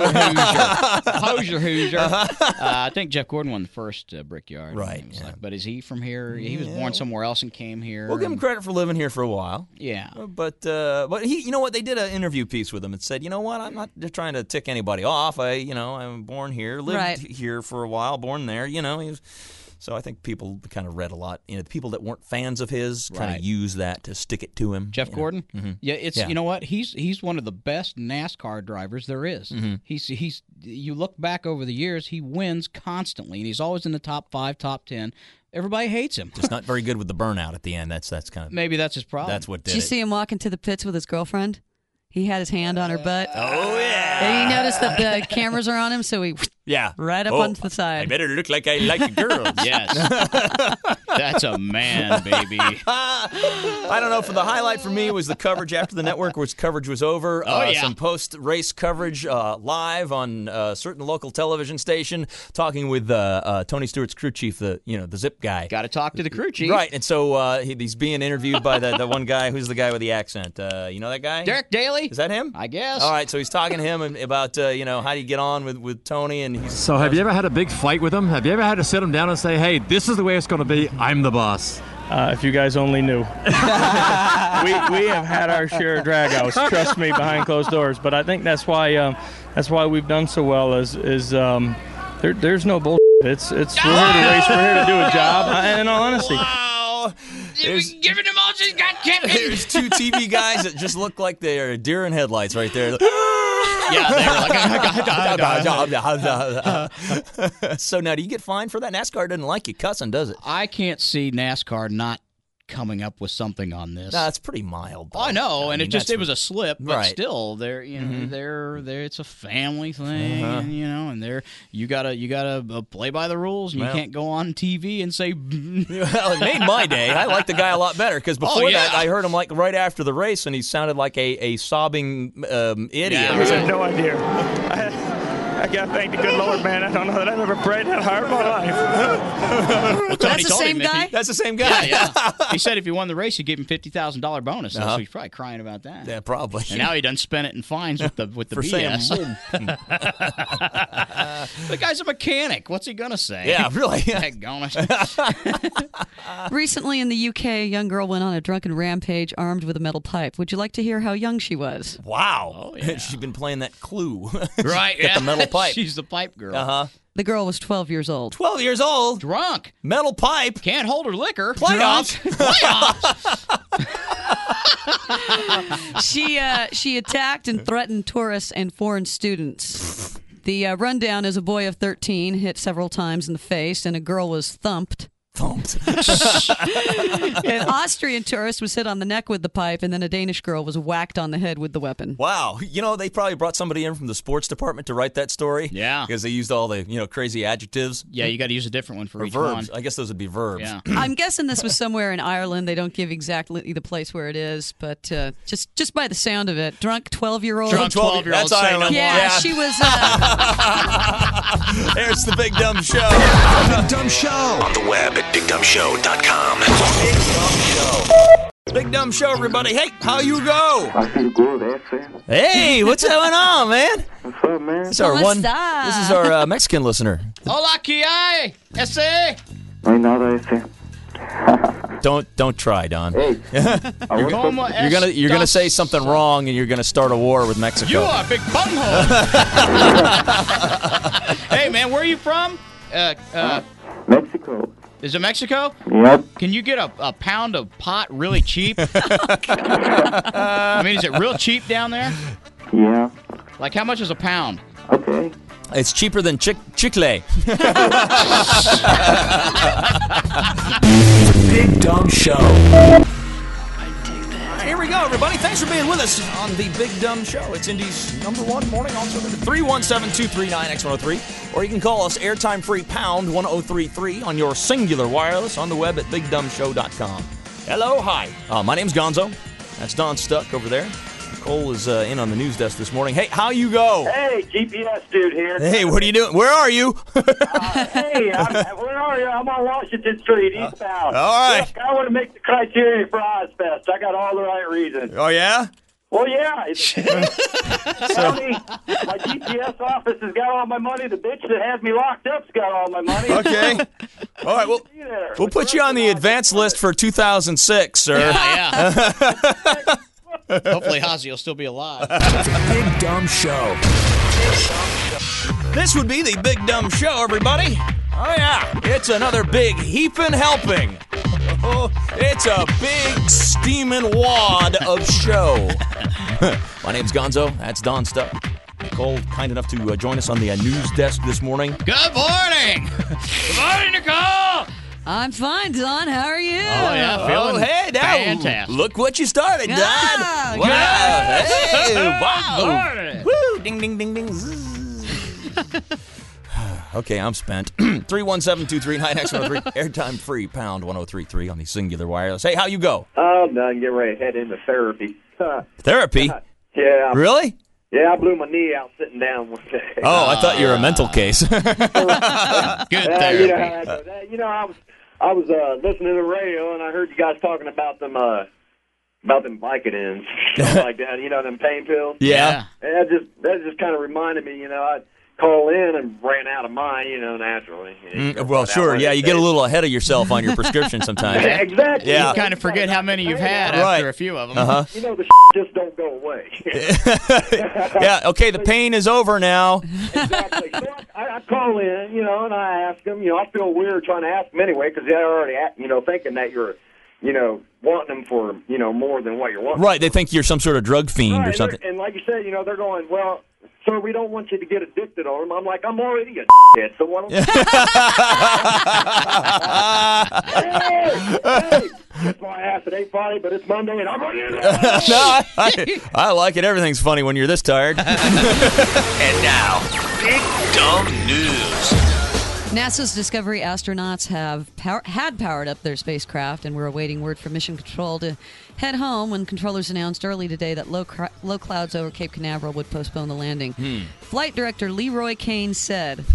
S2: I think Jeff Gordon won the first Brickyard.
S1: Right,
S2: It was
S1: yeah.
S2: like, but is he from here? He was born somewhere else and came here.
S1: We'll give him credit for living here for a while.
S2: Yeah.
S1: But he, you know what? They did an interview piece with him and said, you know what? I'm not just trying to tick anybody off. I'm born here, lived
S3: Right.
S1: here for a while, born there. He was. So I think people kind of read a lot. The people that weren't fans of his kind
S2: Right.
S1: of used that to stick it to him.
S2: Jeff Gordon? Yeah, it's
S1: Yeah.
S2: you know what? He's one of the best NASCAR drivers there is. He's you look back over the years, he wins constantly and he's always in the top 5, top 10. Everybody hates him.
S1: Just not very good with the burnout at the end. That's kind of
S2: Maybe that's his problem.
S1: that's what did
S3: Did you
S1: it.
S3: see him walking to the pits with his girlfriend? He had his hand on her butt.
S1: Oh yeah.
S3: And he noticed that the cameras are on him, so he
S1: Yeah.
S3: right up
S1: Oh,
S3: onto the
S1: I
S3: side.
S1: better look like I like girls.
S2: Yes. That's a man, baby.
S1: I don't know. For the highlight for me was the coverage after the network, which coverage was over.
S2: Oh, yeah.
S1: Some post-race coverage live on a certain local television station, talking with Tony Stewart's crew chief, the Zip guy.
S2: Got to talk to the crew chief.
S1: Right, and so he's being interviewed by the one guy who's the guy with the accent. You know that guy?
S2: Derek Daly?
S1: Is that him?
S2: I guess.
S1: All right, so he's talking to him about how do you get on with Tony, and he's
S15: So have you ever had a big fight with him? Have you ever had to sit him down and say, hey, this is the way it's going to be. I'm the boss.
S11: If you guys only knew. we have had our share of dragouts, trust me, behind closed doors. But I think that's why we've done so well. There's no bullshit. It's we're here to race. We're here to do a job. And in all honesty.
S1: Wow.
S2: Giving him all she's got, Captain.
S1: There's two TV guys that just look like they're deer in headlights right there.
S2: Yeah, they were like.
S1: So now, do you get fined for that? NASCAR doesn't like you cussing, does it?
S2: I can't see NASCAR not coming up with something on this.
S1: Nah, it's pretty mild.
S2: Oh, I know, and
S1: mean,
S2: it was a slip, but
S1: right.
S2: Still, they're it's a family thing, and you gotta play by the rules, and you can't go on TV and say.
S1: Well, it made my day. I like the guy a lot better because before that, I heard him like right after the race, and he sounded like a sobbing idiot.
S11: Yeah, I have no idea. I gotta thank the good Lord, man. I don't know that I've ever prayed that hard in my life.
S2: Well, Tony
S3: That's the
S2: told
S3: same
S2: him if
S3: guy?
S1: That's the same guy.
S2: Yeah. He said if he won the race, he'd give him $50,000 bonus. So he's probably crying about that.
S1: Yeah, probably.
S2: And now he done spent it in fines with the
S1: For
S2: BS.
S1: saying,
S2: The guy's a mechanic. What's he gonna say?
S1: Yeah, really.
S3: Recently in the UK, a young girl went on a drunken rampage armed with a metal pipe. Would you like to hear how young she was?
S1: Wow.
S2: Oh, yeah.
S1: She's been playing that Clue.
S2: Right.
S1: Got the metal pipe.
S2: She's the pipe girl.
S1: Uh-huh.
S3: The girl was 12 years old.
S1: 12 years old.
S2: Drunk.
S1: Metal pipe.
S2: Can't hold her liquor.
S1: Playoffs.
S3: She attacked and threatened tourists and foreign students. The rundown is a boy of 13 hit several times in the face, and a girl was thumped. An Austrian tourist was hit on the neck with the pipe, and then a Danish girl was whacked on the head with the weapon.
S1: Wow. They probably brought somebody in from the sports department to write that story.
S2: Yeah.
S1: Because they used all the, crazy adjectives.
S2: Yeah, you got to use a different one for
S1: or
S2: each
S1: verbs.
S2: one.
S1: I guess those would be verbs.
S2: Yeah.
S3: I'm guessing this was somewhere in Ireland. They don't give exactly the place where it is, but just by the sound of it, drunk 12-year-old.
S2: Drunk 12-year-old.
S1: That's Ireland.
S3: Yeah, she was.
S1: There's the Big Dumb Show.
S7: The Big Dumb Show. On the web at BigDumbShow.com.
S1: Big Dumb Show. Big Dumb Show, everybody. Hey, how you go?
S19: I feel good, FM.
S1: Hey, what's going on, man?
S19: What's up, man?
S1: This is our Mexican listener.
S2: Hola, ¿qué hay? Ese.
S19: No hay nada, FM.
S1: Don't try, Don.
S19: Hey,
S1: you're gonna say something wrong, and you're gonna start a war with Mexico.
S2: You are a big bunghole. Hey, man, where are you from?
S19: Mexico.
S2: Is it Mexico?
S19: Yep.
S2: Can you get a pound of pot really cheap? I mean, is it real cheap down there?
S19: Yeah.
S2: Like, how much is a pound?
S19: Okay.
S1: It's cheaper than chicle.
S7: Big Dumb Show.
S1: Here we go, everybody. Thanks for being with us on the Big Dumb Show. It's Indy's #1 morning alternative. 317-239-X103. Or you can call us airtime free pound 1033 on your singular wireless on the web at BigDumbShow.com. Hello, hi. My name's Gonzo. That's Don Stuck over there. Cole is in on the news desk this morning. Hey, how you go?
S4: Hey, GPS dude here.
S1: Hey, what are you doing? Where are you?
S4: Hey, where are you? I'm on Washington Street, eastbound.
S1: All right.
S4: Look, I want to make the criteria for Ozfest. I got all the right reasons.
S1: Oh, yeah?
S4: Well, yeah. Tony, my GPS office has got all my money. The bitch that has me locked up's got all my money.
S1: Okay. All right, we'll put you on the advance list for 2006, sir.
S2: Yeah. Hopefully Ozzy will still be alive.
S7: Big Dumb Show.
S1: This would be the Big Dumb Show, everybody. Oh, yeah. It's another big heaping helping. Oh, it's a big steaming wad of show. My name's Gonzo. That's Don Stuck. Nicole, kind enough to join us on the news desk this morning.
S2: Good morning. Good morning, Nicole.
S3: I'm fine, Don. How are you?
S2: Oh, yeah. Feeling
S1: hey, now,
S2: fantastic.
S1: Look what you started, Don.
S3: Yeah,
S1: Wow. Hey, wow.
S2: Morning.
S1: Woo. Ding, ding, ding, ding. Okay, I'm spent. 317-239-X103. Airtime free, pound 1033 on the singular wireless. Hey, how you go?
S19: I'm done. Get ready to head into therapy.
S1: Therapy?
S19: Yeah.
S1: Really?
S19: Yeah, I blew my knee out sitting down one day.
S1: Oh, I thought you were a mental case.
S2: Good therapy.
S19: I was listening to the radio, and I heard you guys talking about them Vicodins, something like that. Them pain pills.
S1: Yeah.
S19: And that just kind of reminded me. call in and ran out of mine, naturally.
S1: Well, sure. Yeah, you get a little ahead of yourself on your prescription sometimes.
S19: Exactly.
S1: Yeah.
S2: You kind of forget how many you've had
S1: Right.
S2: after a few of them.
S1: Uh-huh.
S19: The just don't go away.
S1: Yeah, okay, the pain is over now.
S19: Exactly. So I call in, and I ask them. I feel weird trying to ask them anyway because they're already, thinking that you're, wanting them for, more than what you're wanting.
S1: Right, they think you're some sort of drug fiend
S19: Right,
S1: or something.
S19: And like you said, they're going, well, sir, we don't want you to get addicted on them. I'm like, I'm already a head, so why don't you... hey, that's my ass. It ain't funny, but it's Monday, and I'm going to...
S1: No, I like it. Everything's funny when you're this tired.
S7: And now, Big Dumb News.
S3: NASA's Discovery astronauts had powered up their spacecraft and were awaiting word from Mission Control to head home when controllers announced early today that low clouds over Cape Canaveral would postpone the landing. Flight director Leroy Kane said...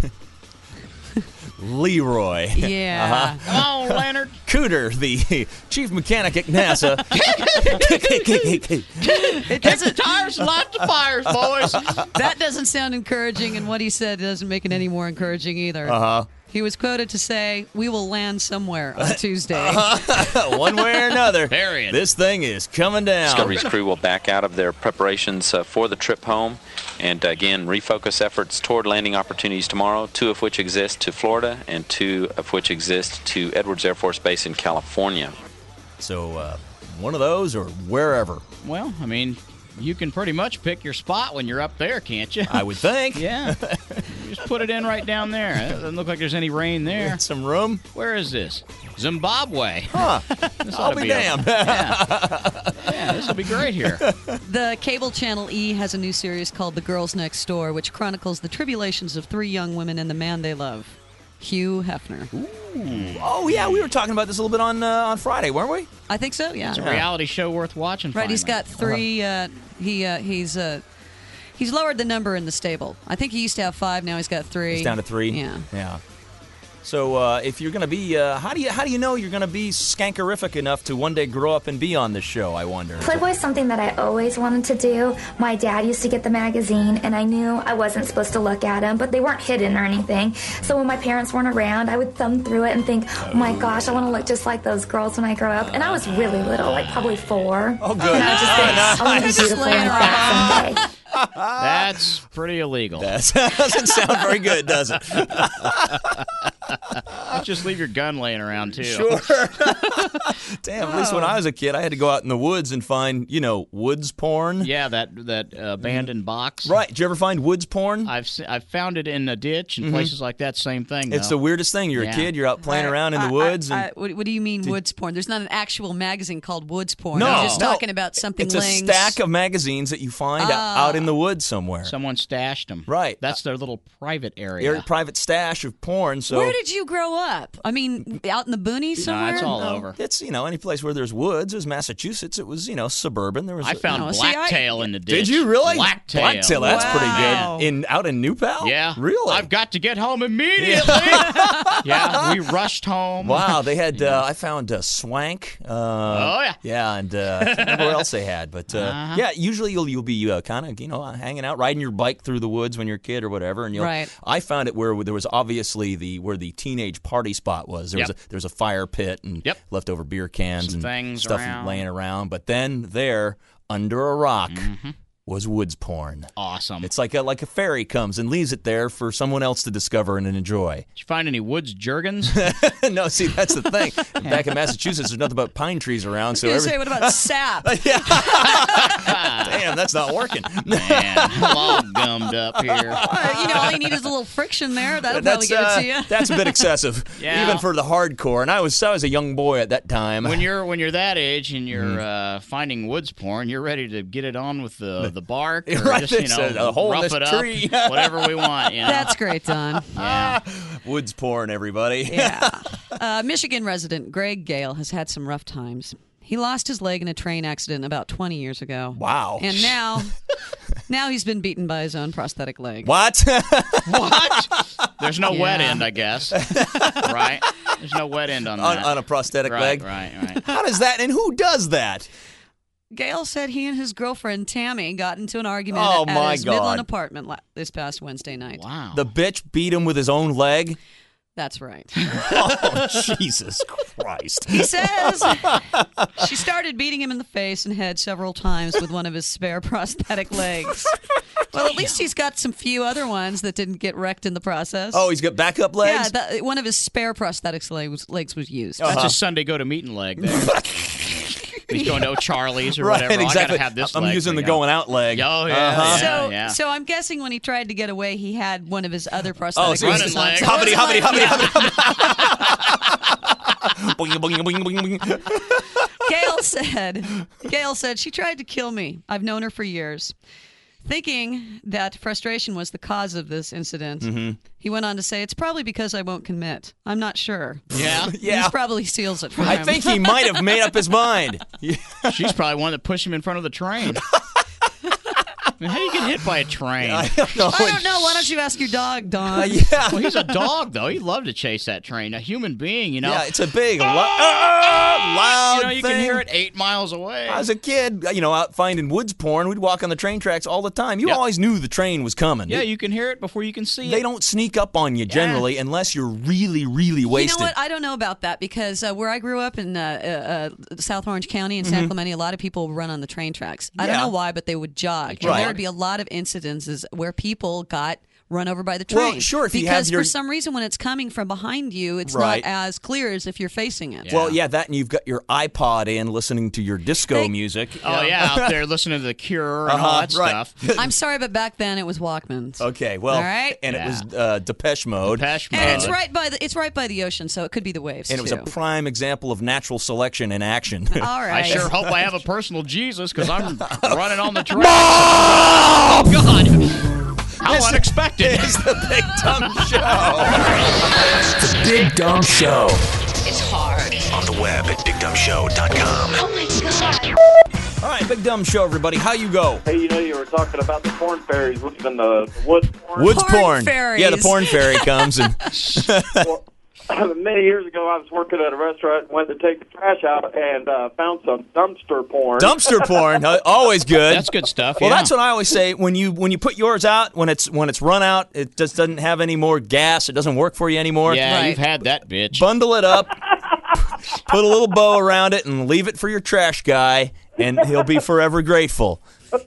S1: Leroy.
S3: Yeah.
S2: Come on, Leonard.
S1: Cooter, the chief mechanic at NASA.
S3: It doesn't
S2: tires, lots of fires, boys.
S3: That doesn't sound encouraging, and what he said doesn't make it any more encouraging either.
S1: Uh-huh.
S3: He was quoted to say, "We will land somewhere on Tuesday."
S1: One way or another.
S2: Period.
S1: This thing is coming down.
S9: Discovery's crew will back out of their preparations for the trip home and again refocus efforts toward landing opportunities tomorrow, 2 of which exist to Florida and 2 of which exist to Edwards Air Force Base in California.
S1: So one of those or wherever.
S2: Well, I mean, you can pretty much pick your spot when you're up there, can't you?
S1: I would think.
S2: Yeah. You just put it in right down there. It doesn't look like there's any rain there.
S1: Some room.
S2: Where is this? Zimbabwe.
S1: Huh.
S2: This
S1: I'll
S2: ought to
S1: be
S2: a-
S1: damned.
S2: Yeah, this will be great here.
S3: The cable channel E has a new series called The Girls Next Door, which chronicles the tribulations of 3 young women and the man they love, Hugh Hefner.
S1: Oh, yeah, we were talking about this a little bit on Friday, weren't we?
S3: I think so, yeah.
S2: It's a reality show worth watching.
S3: Right, he's
S2: finally.
S3: got 3. He's lowered the number in the stable. I think he used to have 5. Now he's got 3.
S1: It's down to 3.
S3: Yeah.
S1: So if you're going to be, how do you know you're going to be skankerific enough to one day grow up and be on this show? I wonder.
S20: Playboy's something that I always wanted to do. My dad used to get the magazine, and I knew I wasn't supposed to look at them, but they weren't hidden or anything. So when my parents weren't around, I would thumb through it and think, oh my gosh, I want to look just like those girls when I grow up. And I was really little, like probably 4.
S1: Oh, good.
S20: And I just think, I want to be beautiful like that someday.
S2: That's pretty illegal.
S1: That doesn't sound very good, does it?
S2: Just leave your gun laying around, too.
S1: Sure. Damn, at least when I was a kid, I had to go out in the woods and find, woods porn.
S2: Yeah, that abandoned box.
S1: Right. Did you ever find woods porn?
S2: I've found it in a ditch and places like that. Same thing, though.
S1: It's the weirdest thing. You're a kid, you're out playing around in the woods.
S3: What do you mean woods porn? There's not an actual magazine called Woods Porn.
S1: No.
S3: You're just talking about something
S1: It's a stack of magazines that you find out in the woods somewhere.
S2: Someone stashed them.
S1: Right.
S2: That's their little private area.
S1: Private stash of porn. So
S3: where did you grow up? I mean, out in the boonies somewhere?
S2: No, it's all over.
S1: It's, any place where there's woods. It was Massachusetts. It was, suburban. There was.
S2: I found blacktail in the ditch.
S1: Did you really?
S2: Blacktail.
S1: Blacktail, that's pretty good. Out in New Pal?
S2: Yeah.
S1: Really?
S2: I've got to get home immediately. Yeah, we rushed home.
S1: Wow, they had, I found Swank.
S2: Oh, yeah.
S1: Yeah, and I can't remember what else they had. But, yeah, usually you'll be kind of, hanging out, riding your bike through the woods when you're a kid or whatever. And
S3: right.
S1: I found it where there was obviously where the teenage party spot was. There was a fire pit and leftover beer cans and stuff laying around. But then there, under a rock, was woods porn.
S2: Awesome.
S1: It's like a fairy comes and leaves it there for someone else to discover and enjoy.
S2: Did you find any woods jergens?
S1: No, see, that's the thing. Back in Massachusetts, there's nothing but pine trees around. So
S3: what about sap?
S1: Damn, that's not working.
S2: Man, I'm all gummed up here.
S3: All you need is a little friction there. That'll probably give it to you.
S1: That's a bit excessive, even for the hardcore. And I was a young boy at that time.
S2: When you're that age and you're finding woods porn, you're ready to get it on with the bark, or
S1: right,
S2: just
S1: a hole
S2: rough
S1: in this
S2: it
S1: tree.
S2: up, whatever we want.
S3: That's great, Don.
S2: Yeah,
S1: woods porn, everybody.
S3: Yeah. Michigan resident Greg Gale has had some rough times. He lost his leg in a train accident about 20 years ago.
S1: Wow.
S3: And now he's been beaten by his own prosthetic leg.
S1: What?
S2: What? There's no wet end, I guess. Right? There's no wet end on that.
S1: On a prosthetic leg?
S2: Right.
S1: How does that, and who does that?
S3: Gail said he and his girlfriend Tammy got into an argument
S1: Oh,
S3: at
S1: my
S3: his
S1: God.
S3: Midland apartment this past Wednesday night.
S2: Wow.
S1: The bitch beat him with his own leg?
S3: That's right.
S1: Oh, Jesus Christ.
S3: He says she started beating him in the face and head several times with one of his spare prosthetic legs. Well, at least he's got some few other ones that didn't get wrecked in the process.
S1: Oh, he's got backup legs?
S3: Yeah, one of his spare prosthetics legs was used.
S2: That's a Sunday go-to-meeting leg there. He's going to O'Charlie's or
S1: Right,
S2: whatever.
S1: exactly.
S2: I got to have this
S1: I'm
S2: leg.
S1: using the going out leg.
S2: Oh, yeah.
S3: So,
S2: yeah.
S3: so I'm guessing when he tried to get away, he had one of his other prosthetic
S1: Oh, so
S3: legs.
S1: he's
S3: on. So
S1: hobbity,
S3: it wasn't
S1: hobbity,
S3: like-
S1: hobbity, hobbity. Boing, boing, boing, boing.
S3: Gail said she tried to kill me. I've known her for years. Thinking that frustration was the cause of this incident, he went on to say, it's probably because I won't commit. I'm not sure.
S2: Yeah?
S3: This probably seals it for him.
S1: I think he might have made up his mind.
S2: She's probably one that pushed him in front of the train. I mean, how do you get hit by a train?
S1: I don't know.
S3: Why don't you ask your dog, Don?
S2: Well, he's a dog, though. He'd love to chase that train. A human being, you know.
S1: Yeah, it's a big, loud
S2: You know, you
S1: thing.
S2: can hear it 8 miles away.
S1: As a kid, out finding woods porn, we'd walk on the train tracks all the time. You always knew the train was coming.
S2: Yeah, you can hear it before you can see it.
S1: They don't sneak up on you generally unless you're really, really wasted.
S3: You know what? I don't know about that because where I grew up in South Orange County in San Clemente, a lot of people run on the train tracks. I don't know why, but they would jog. And there would be a lot of incidences where people got run over by the train.
S1: Well, sure, if
S3: because
S1: you have your...
S3: for some reason when it's coming from behind you, it's not as clear as if you're facing it.
S1: Well, yeah, that and you've got your iPod in listening to your disco music.
S2: Oh, yeah, out there listening to The Cure and all that stuff.
S3: I'm sorry, but back then it was Walkmans.
S1: Okay, well,
S3: all right?
S1: And it was Depeche Mode.
S3: And it's right by the ocean, so it could be the waves,
S1: and it was a prime example of natural selection in action.
S3: All right.
S2: I sure hope I have a personal Jesus because I'm running on the track. Oh, God. How unexpected.
S1: It's the Big Dumb Show.
S7: The Big Dumb Show.
S12: It's hard.
S7: On the web at BigDumbShow.com.
S12: Oh my God.
S1: All right, Big Dumb Show, everybody. How you go?
S13: Hey, you were talking about the porn fairies leaving the woods porn.
S1: Woods porn.
S3: Fairies.
S1: Yeah, the porn fairy comes and...
S13: Well, many years ago, I was working at a restaurant, went to take the trash out, and found some dumpster porn.
S1: Dumpster porn, always good.
S2: That's good stuff.
S1: Well,
S2: yeah.
S1: that's what I always say when you put yours out, when it's run out, it just doesn't have any more gas. It doesn't work for you anymore.
S2: Yeah, you've had that, bitch.
S1: Bundle it up, put a little bow around it, and leave it for your trash guy, and he'll be forever grateful.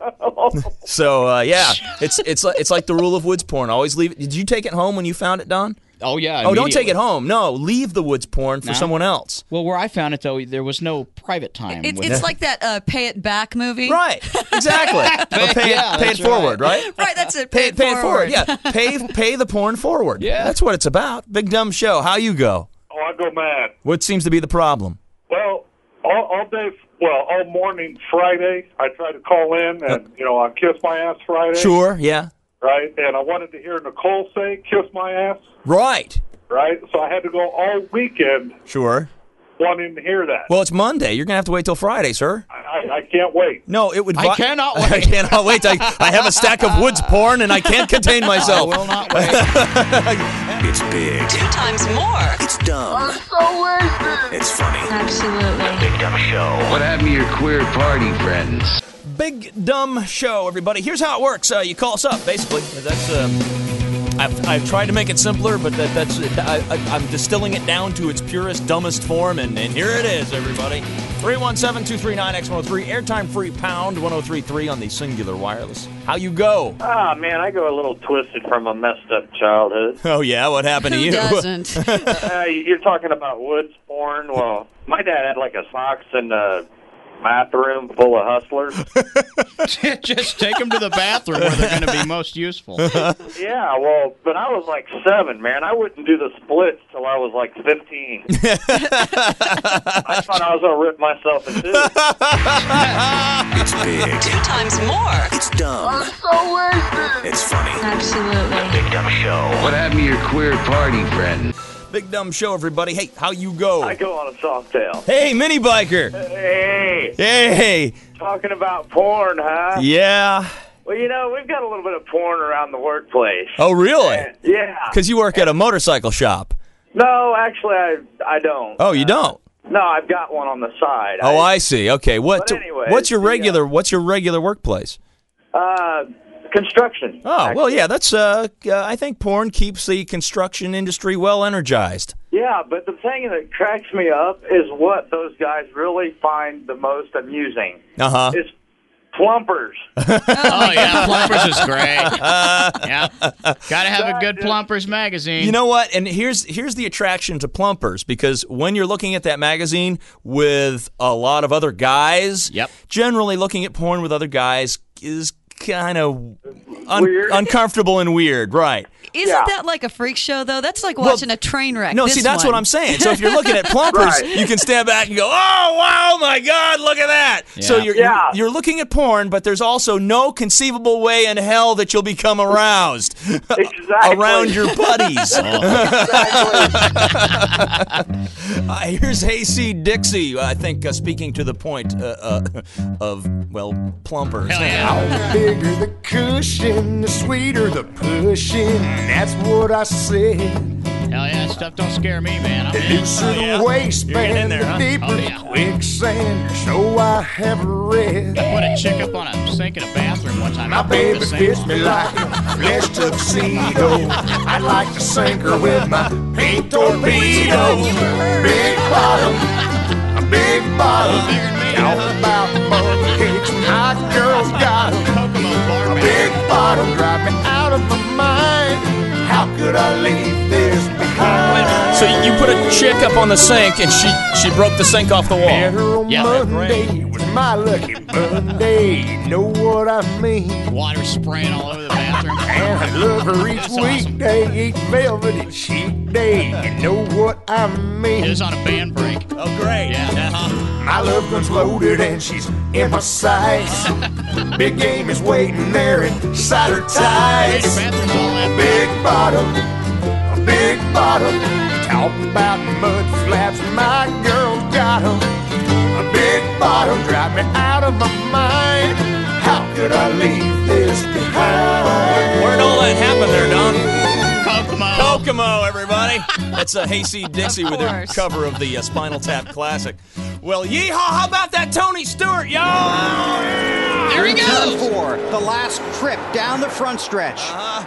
S1: So yeah, it's like the rule of woods porn. Always leave it. Did you take it home when you found it, Don?
S2: Oh, yeah.
S1: Oh, don't take it home. No, leave the woods porn for someone else.
S2: Well, where I found it, though, there was no private time.
S3: It's like that Pay It Back movie.
S1: Right, exactly. pay it forward, right?
S3: Right, that's it.
S1: Pay it forward. Yeah, pay the porn forward.
S2: Yeah.
S1: That's what it's about. Big Dumb Show. How you go?
S13: Oh, I go mad.
S1: What seems to be the problem?
S13: Well, all day, all morning Friday, I tried to call in and, on Kiss My Ass Friday.
S1: Sure, yeah.
S13: Right, and I wanted to hear Nicole say, Kiss My Ass.
S1: Right.
S13: Right, so I had to go all weekend
S1: Sure.
S13: wanting to hear that.
S1: Well, it's Monday. You're going to have to wait till Friday, sir.
S13: I can't wait.
S1: No, it would...
S2: I cannot wait.
S1: I cannot wait. I have a stack of woods porn, and I can't contain myself.
S2: I will not wait.
S7: It's big.
S12: 2 times more.
S7: It's dumb.
S12: I'm so wasted.
S7: It's funny.
S12: Absolutely.
S7: Big Dumb Show.
S21: What happened to your queer party friends?
S1: Big Dumb Show, everybody. Here's how it works. You call us up, basically. That's... I've tried to make it simpler, but I'm distilling it down to its purest, dumbest form, and here it is, everybody. 317-239-X103, airtime free pound 1033 on the Singular Wireless. How you go?
S22: Ah, man, I go a little twisted from a messed up childhood.
S1: Oh, yeah? What happened to you?
S3: Who doesn't?
S22: You're talking about woods porn. Well, my dad had like a socks and a bathroom full of hustlers.
S2: Just take them to the bathroom where they're going to be most useful.
S22: Yeah, well, but I was like 7, man. I wouldn't do the splits till I was like 15. I thought I was going to rip myself in 2.
S7: It's big.
S12: 2 times more.
S7: It's dumb.
S12: I'm so wasted.
S7: It's funny.
S12: Absolutely.
S7: Big Dumb Show.
S21: What happened to your queer party friends?
S1: Big Dumb Show, everybody. Hey, how you go?
S22: I go on a soft tail.
S1: Hey, Mini Biker.
S22: Hey.
S1: Hey.
S22: Talking about porn, huh?
S1: Yeah.
S22: Well, we've got a little bit of porn around the workplace.
S1: Oh, really?
S22: Yeah.
S1: Because you work at a motorcycle shop.
S22: No, actually, I don't.
S1: Oh, you don't?
S22: No, I've got one on the side.
S1: Oh, I see. Okay.
S22: But anyway,
S1: what's your regular workplace?
S22: Construction.
S1: Oh, well, yeah, that's I think porn keeps the construction industry well energized.
S22: Yeah, but the thing that cracks me up is what those guys really find the most amusing.
S1: Uh-huh.
S22: Is plumpers.
S2: Oh, yeah, Plumpers is great. Yeah. Got to have a good Plumpers magazine.
S1: You know what? And here's the attraction to Plumpers, because when you're looking at that magazine with a lot of other guys, generally looking at porn with other guys is kind of uncomfortable and weird, right?
S3: Isn't that like a freak show, though? That's like watching a train wreck.
S1: No, see, that's what I'm saying. So if you're looking at Plumpers, you can stand back and go, "Oh, wow, my God, look at that!"
S22: Yeah.
S1: So you're looking at porn, but there's also no conceivable way in hell that you'll become aroused around your buddies. Here's Hayseed Dixie, I think, speaking to the point of Plumpers.
S8: The bigger the cushion, the sweeter the pushing. That's what I said.
S2: Hell yeah, stuff don't scare me, man.
S8: The looser the waistband, the deeper the quicksand. So I have read.
S2: I put a chick up on a sink in a bathroom one time.
S8: My baby fits me like a flesh tuxedo. I'd like to sink her with my pink torpedo. Big bottom, a big bottom. Talk about mud cakes, my girl's got 'em. A big bottom, drive me out of my mind. How could I leave this behind?
S1: So you put a chick up on the sink, and she broke the sink off the wall.
S8: Met her on Monday was my lucky Monday. You know what I mean?
S2: Water spraying all over the bathroom.
S8: And I love her each weekday, each velvet and chic day. You know what I mean?
S2: It was on a band break.
S1: Oh, great.
S2: Yeah,
S8: My love gun's loaded and she's in my sights. Big game is waiting there inside her tights. Big bottom, a big bottom. Talking about mud flaps, my girl's got 'em. A big bottom, drive me out of my mind. How could I leave this behind?
S1: Where'd all that happen there, Don?
S2: Kokomo.
S1: Kokomo, everybody. That's Hayseed Dixie with her cover of the Spinal Tap classic. Well, yeehaw, how about that Tony Stewart, y'all?
S6: There he goes. Turn 4, the last trip down the front stretch.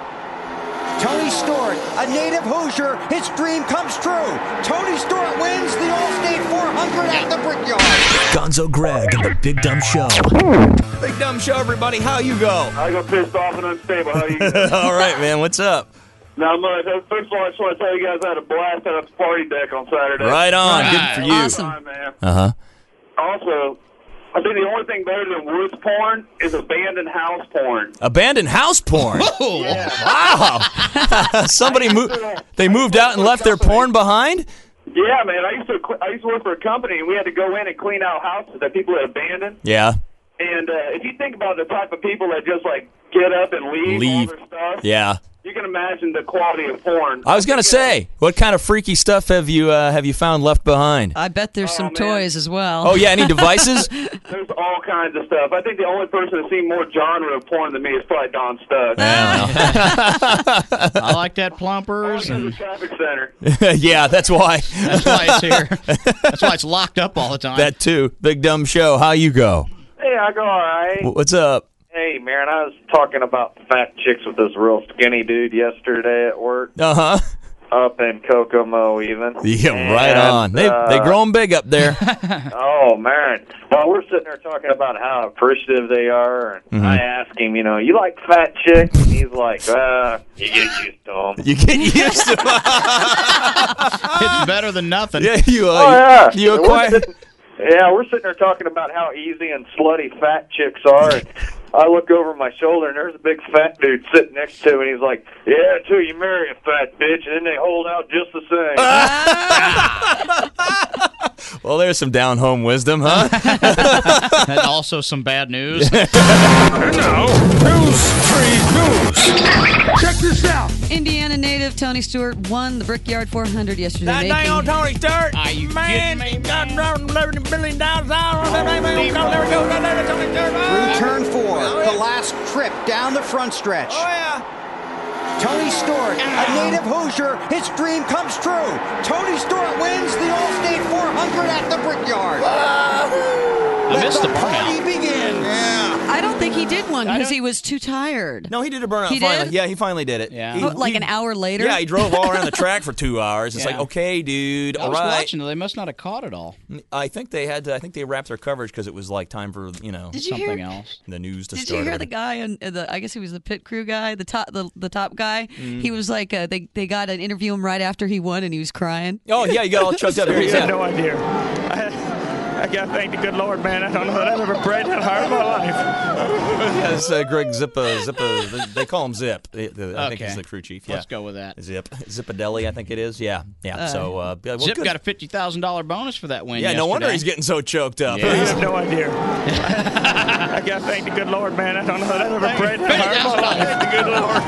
S6: Tony Stewart, a native Hoosier, his dream comes true. Tony Stewart wins the Allstate 400 at the Brickyard.
S7: Gonzo Greg and the Big Dumb Show.
S1: Big Dumb Show, everybody. How you go?
S13: I got pissed off and unstable. How you?
S1: All right, man. What's up?
S13: Not much. First of all, I just want to tell you guys I had a blast at the party deck on Saturday.
S1: Right on. Good for you.
S3: Awesome.
S13: Man.
S1: Uh-huh.
S13: Also, I think the only thing better than woods porn is abandoned house porn.
S1: Abandoned house porn?
S13: Yeah.
S1: Wow. Somebody moved out and left their porn behind?
S13: Yeah, man. I used to work for a company, and we had to go in and clean out houses that people had abandoned.
S1: Yeah.
S13: And if you think about the type of people that just, like, get up and leave all their stuff,
S1: yeah.
S13: you can imagine the quality of porn.
S1: I was going to say, what kind of freaky stuff have you found left behind?
S3: I bet there's some toys as well.
S1: Oh, yeah, any devices?
S13: There's all kinds of stuff. I think the only person that's seen more genre of porn than me is probably Don Stuck.
S2: I like that Plumpers.
S13: And the traffic center.
S1: Yeah, that's why.
S2: That's why it's here. That's why it's locked up all the time.
S1: That too. Big Dumb Show. How you go?
S22: Hey, I go all right.
S1: What's up?
S22: Hey, man, I was talking about fat chicks with this real skinny dude yesterday at work.
S1: Uh-huh.
S22: Up in Kokomo, even.
S1: Yeah, right on. They grow them big up there.
S22: Oh, man. Well, we're sitting there talking about how appreciative they are, and I ask him, you like fat chicks? And he's like, you get used to them.
S1: You get used to them.
S2: It's better than nothing.
S1: Yeah, you
S22: acquire... Yeah, we're sitting there talking about how easy and slutty fat chicks are, and I look over my shoulder, and there's a big fat dude sitting next to me, and he's like, yeah, until you marry a fat bitch, and then they hold out just the same.
S1: Well, there's some down-home wisdom, huh?
S2: And also some bad news.
S8: And now, news. Check this out.
S3: Indiana native Tony Stewart won the Brickyard 400 yesterday.
S1: That dang old Tony Stewart.
S2: Are you
S1: man,
S2: kidding me?
S1: got $11 billion.
S6: Through turn 4, the last trip down the front stretch.
S1: Oh, yeah.
S6: Tony Stewart, a native Hoosier, his dream comes true. Tony Stewart wins the Allstate 400 at the Brickyard.
S2: I missed the
S6: party
S2: burnout.
S6: begin.
S3: I don't think he did one because he was too tired.
S1: No, he did a burnout
S3: He
S1: finally.
S3: did?
S1: Yeah, he finally did it.
S2: Yeah.
S1: He-
S3: Oh, like
S1: he-
S3: an hour later?
S1: Yeah, he drove all around the track for 2 hours. It's
S2: Yeah.
S1: like, okay, dude,
S2: I
S1: all
S2: was
S1: right.
S2: watching. They must not have caught it all.
S1: I think they had to. I think they wrapped their coverage because it was like time for
S3: Did you
S2: something
S3: hear-
S2: else.
S1: the news to
S3: Did
S1: start.
S3: you hear
S1: over.
S3: the guy and I guess he was the pit crew guy, the top guy?
S1: Mm.
S3: He was like they got an interview him right after he won and he was crying.
S1: Oh yeah, you got all choked up here.
S11: You
S1: Yeah.
S11: have no idea. I got to thank the good Lord, man. I don't know that I've ever prayed that hard in my life.
S1: Yes, Greg Zippa. They call him Zip. I think he's the crew chief. Yeah.
S2: Let's go with that.
S1: Zip Zipadelli, I think it is. Yeah. So well,
S2: Zip
S1: good.
S2: got a $50,000 bonus for that win.
S1: Yeah, no wonder
S2: yesterday.
S1: he's getting so choked up.
S2: Yeah.
S11: You have no idea. I got to thank the good Lord, man. I don't know that I've ever prayed that hard in my life.
S1: The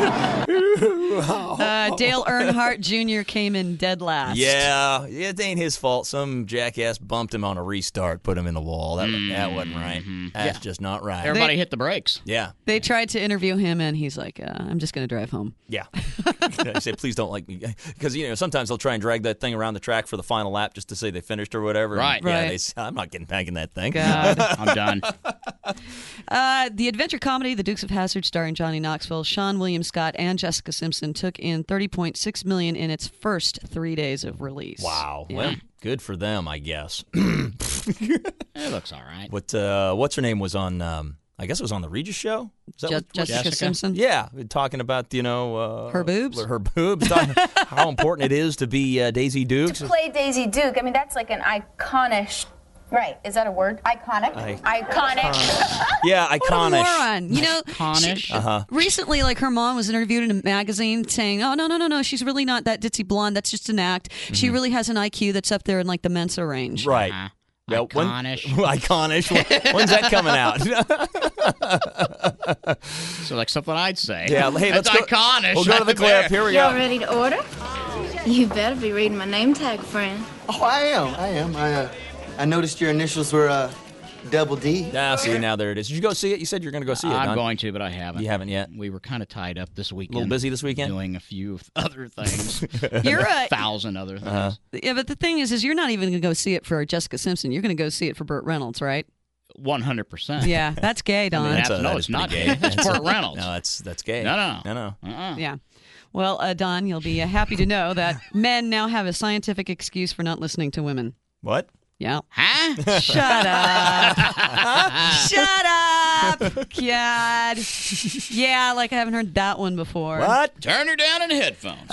S1: good Lord.
S3: Dale Earnhardt Jr. came in dead last.
S1: Yeah, it ain't his fault. Some jackass bumped him on a restart, put him in the wall. That wasn't right. That's just not right.
S2: Everybody hit the brakes.
S1: Yeah.
S3: They tried to interview him and he's like, I'm just going to drive home.
S1: Yeah. I say, please don't like me. Because, sometimes they'll try and drag that thing around the track for the final lap just to say they finished or whatever.
S2: Right.
S1: And, yeah,
S3: Right.
S1: they say, I'm not getting back in that thing.
S3: God.
S2: I'm done.
S3: The adventure comedy The Dukes of Hazzard, starring Johnny Knoxville, Sean William Scott, and Jessica Simpson, took in $30.6 million in its first 3 days of release.
S1: Wow.
S3: Yeah.
S1: Well, good for them, I guess.
S2: It looks all right.
S1: What's her name was on, I guess it was on the Regis show? Is that what-
S3: Jessica Simpson?
S1: Yeah, talking about,
S3: her boobs?
S1: Her boobs, talking how important it is to be Daisy Dukes.
S5: To play Daisy Duke, I mean, that's like an iconic. Right, is that a word? Iconic? Iconic.
S1: Yeah,
S3: What a
S1: iconic.
S3: moron.
S1: Uh-huh.
S3: Recently, like, her mom was interviewed in a magazine saying, oh, no, she's really not that ditzy blonde. That's just an act. She really has an IQ that's up there in, like, the Mensa range.
S1: Right. Well,
S2: Iconic.
S1: Iconic. When's that coming out?
S2: So like something I'd say.
S1: Yeah, hey, let's
S2: That's
S1: go.
S2: iconic.
S1: We'll go to the clip. Here we
S10: Y'all
S1: go.
S10: ready to order? You better be reading my name tag, friend.
S23: Oh, I am. I noticed your initials were Double D.
S1: Ah, see, now there it is. Did you go see it? You said you were going to go see it,
S2: I'm
S1: Don.
S2: going to, but I haven't.
S1: You haven't yet?
S2: We were kind of tied up this weekend.
S1: A little busy this weekend?
S2: Doing a few other things.
S3: You're a
S2: 1,000 other things.
S3: Yeah, but the thing is you're not even going to go see it for Jessica Simpson. You're going to go see it for Burt Reynolds, right?
S2: 100%.
S3: Yeah, that's gay, Don.
S2: No, it's not gay. It's Burt Reynolds.
S1: No, that's gay.
S2: No.
S3: Yeah. Well, Don, you'll be happy to know that men now have a scientific excuse for not listening to women.
S1: What?
S3: Yeah.
S2: Huh?
S3: Shut up. Shut up, kid. Yeah, like I haven't heard that one before.
S1: What?
S2: Turn her down in headphones.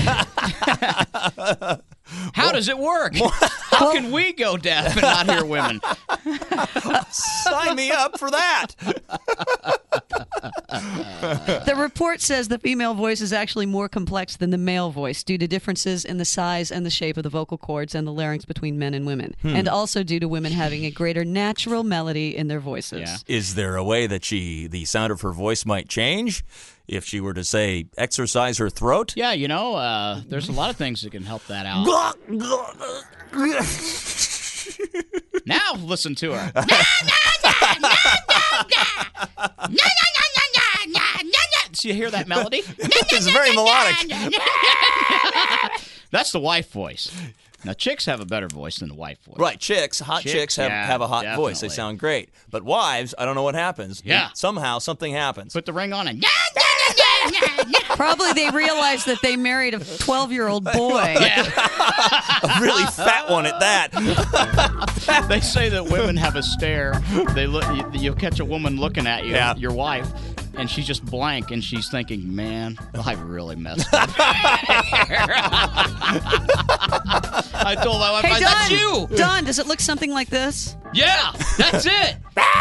S2: How does it work? How can we go deaf and not hear women?
S1: Sign me up for that.
S3: The report says the female voice is actually more complex than the male voice due to differences in the size and the shape of the vocal cords and the larynx between men and women, and also due to women having a greater natural melody in their voices.
S2: Yeah.
S1: Is there a way that the sound of her voice might change if she were to, say, exercise her throat?
S2: Yeah, there's a lot of things that can help that out. Now listen to her. So you hear that melody?
S1: It's very melodic.
S2: That's the wife voice. Now, chicks have a better voice than the wife voice.
S1: Right, hot chicks have a hot voice. They
S2: definitely.
S1: sound great. But wives, I don't know what happens.
S2: Yeah.
S1: Somehow something happens.
S2: Put the ring on and
S3: Probably they realized that they married a 12-year-old boy.
S1: A really fat one at that.
S2: They say that women have a stare. They look. You'll catch a woman looking at you, your wife, and she's just blank, and she's thinking, "Man, I really messed up." I told my wife,
S3: Hey, Don,
S2: "That's you."
S3: Don, does it look something like this?
S2: Yeah, that's it.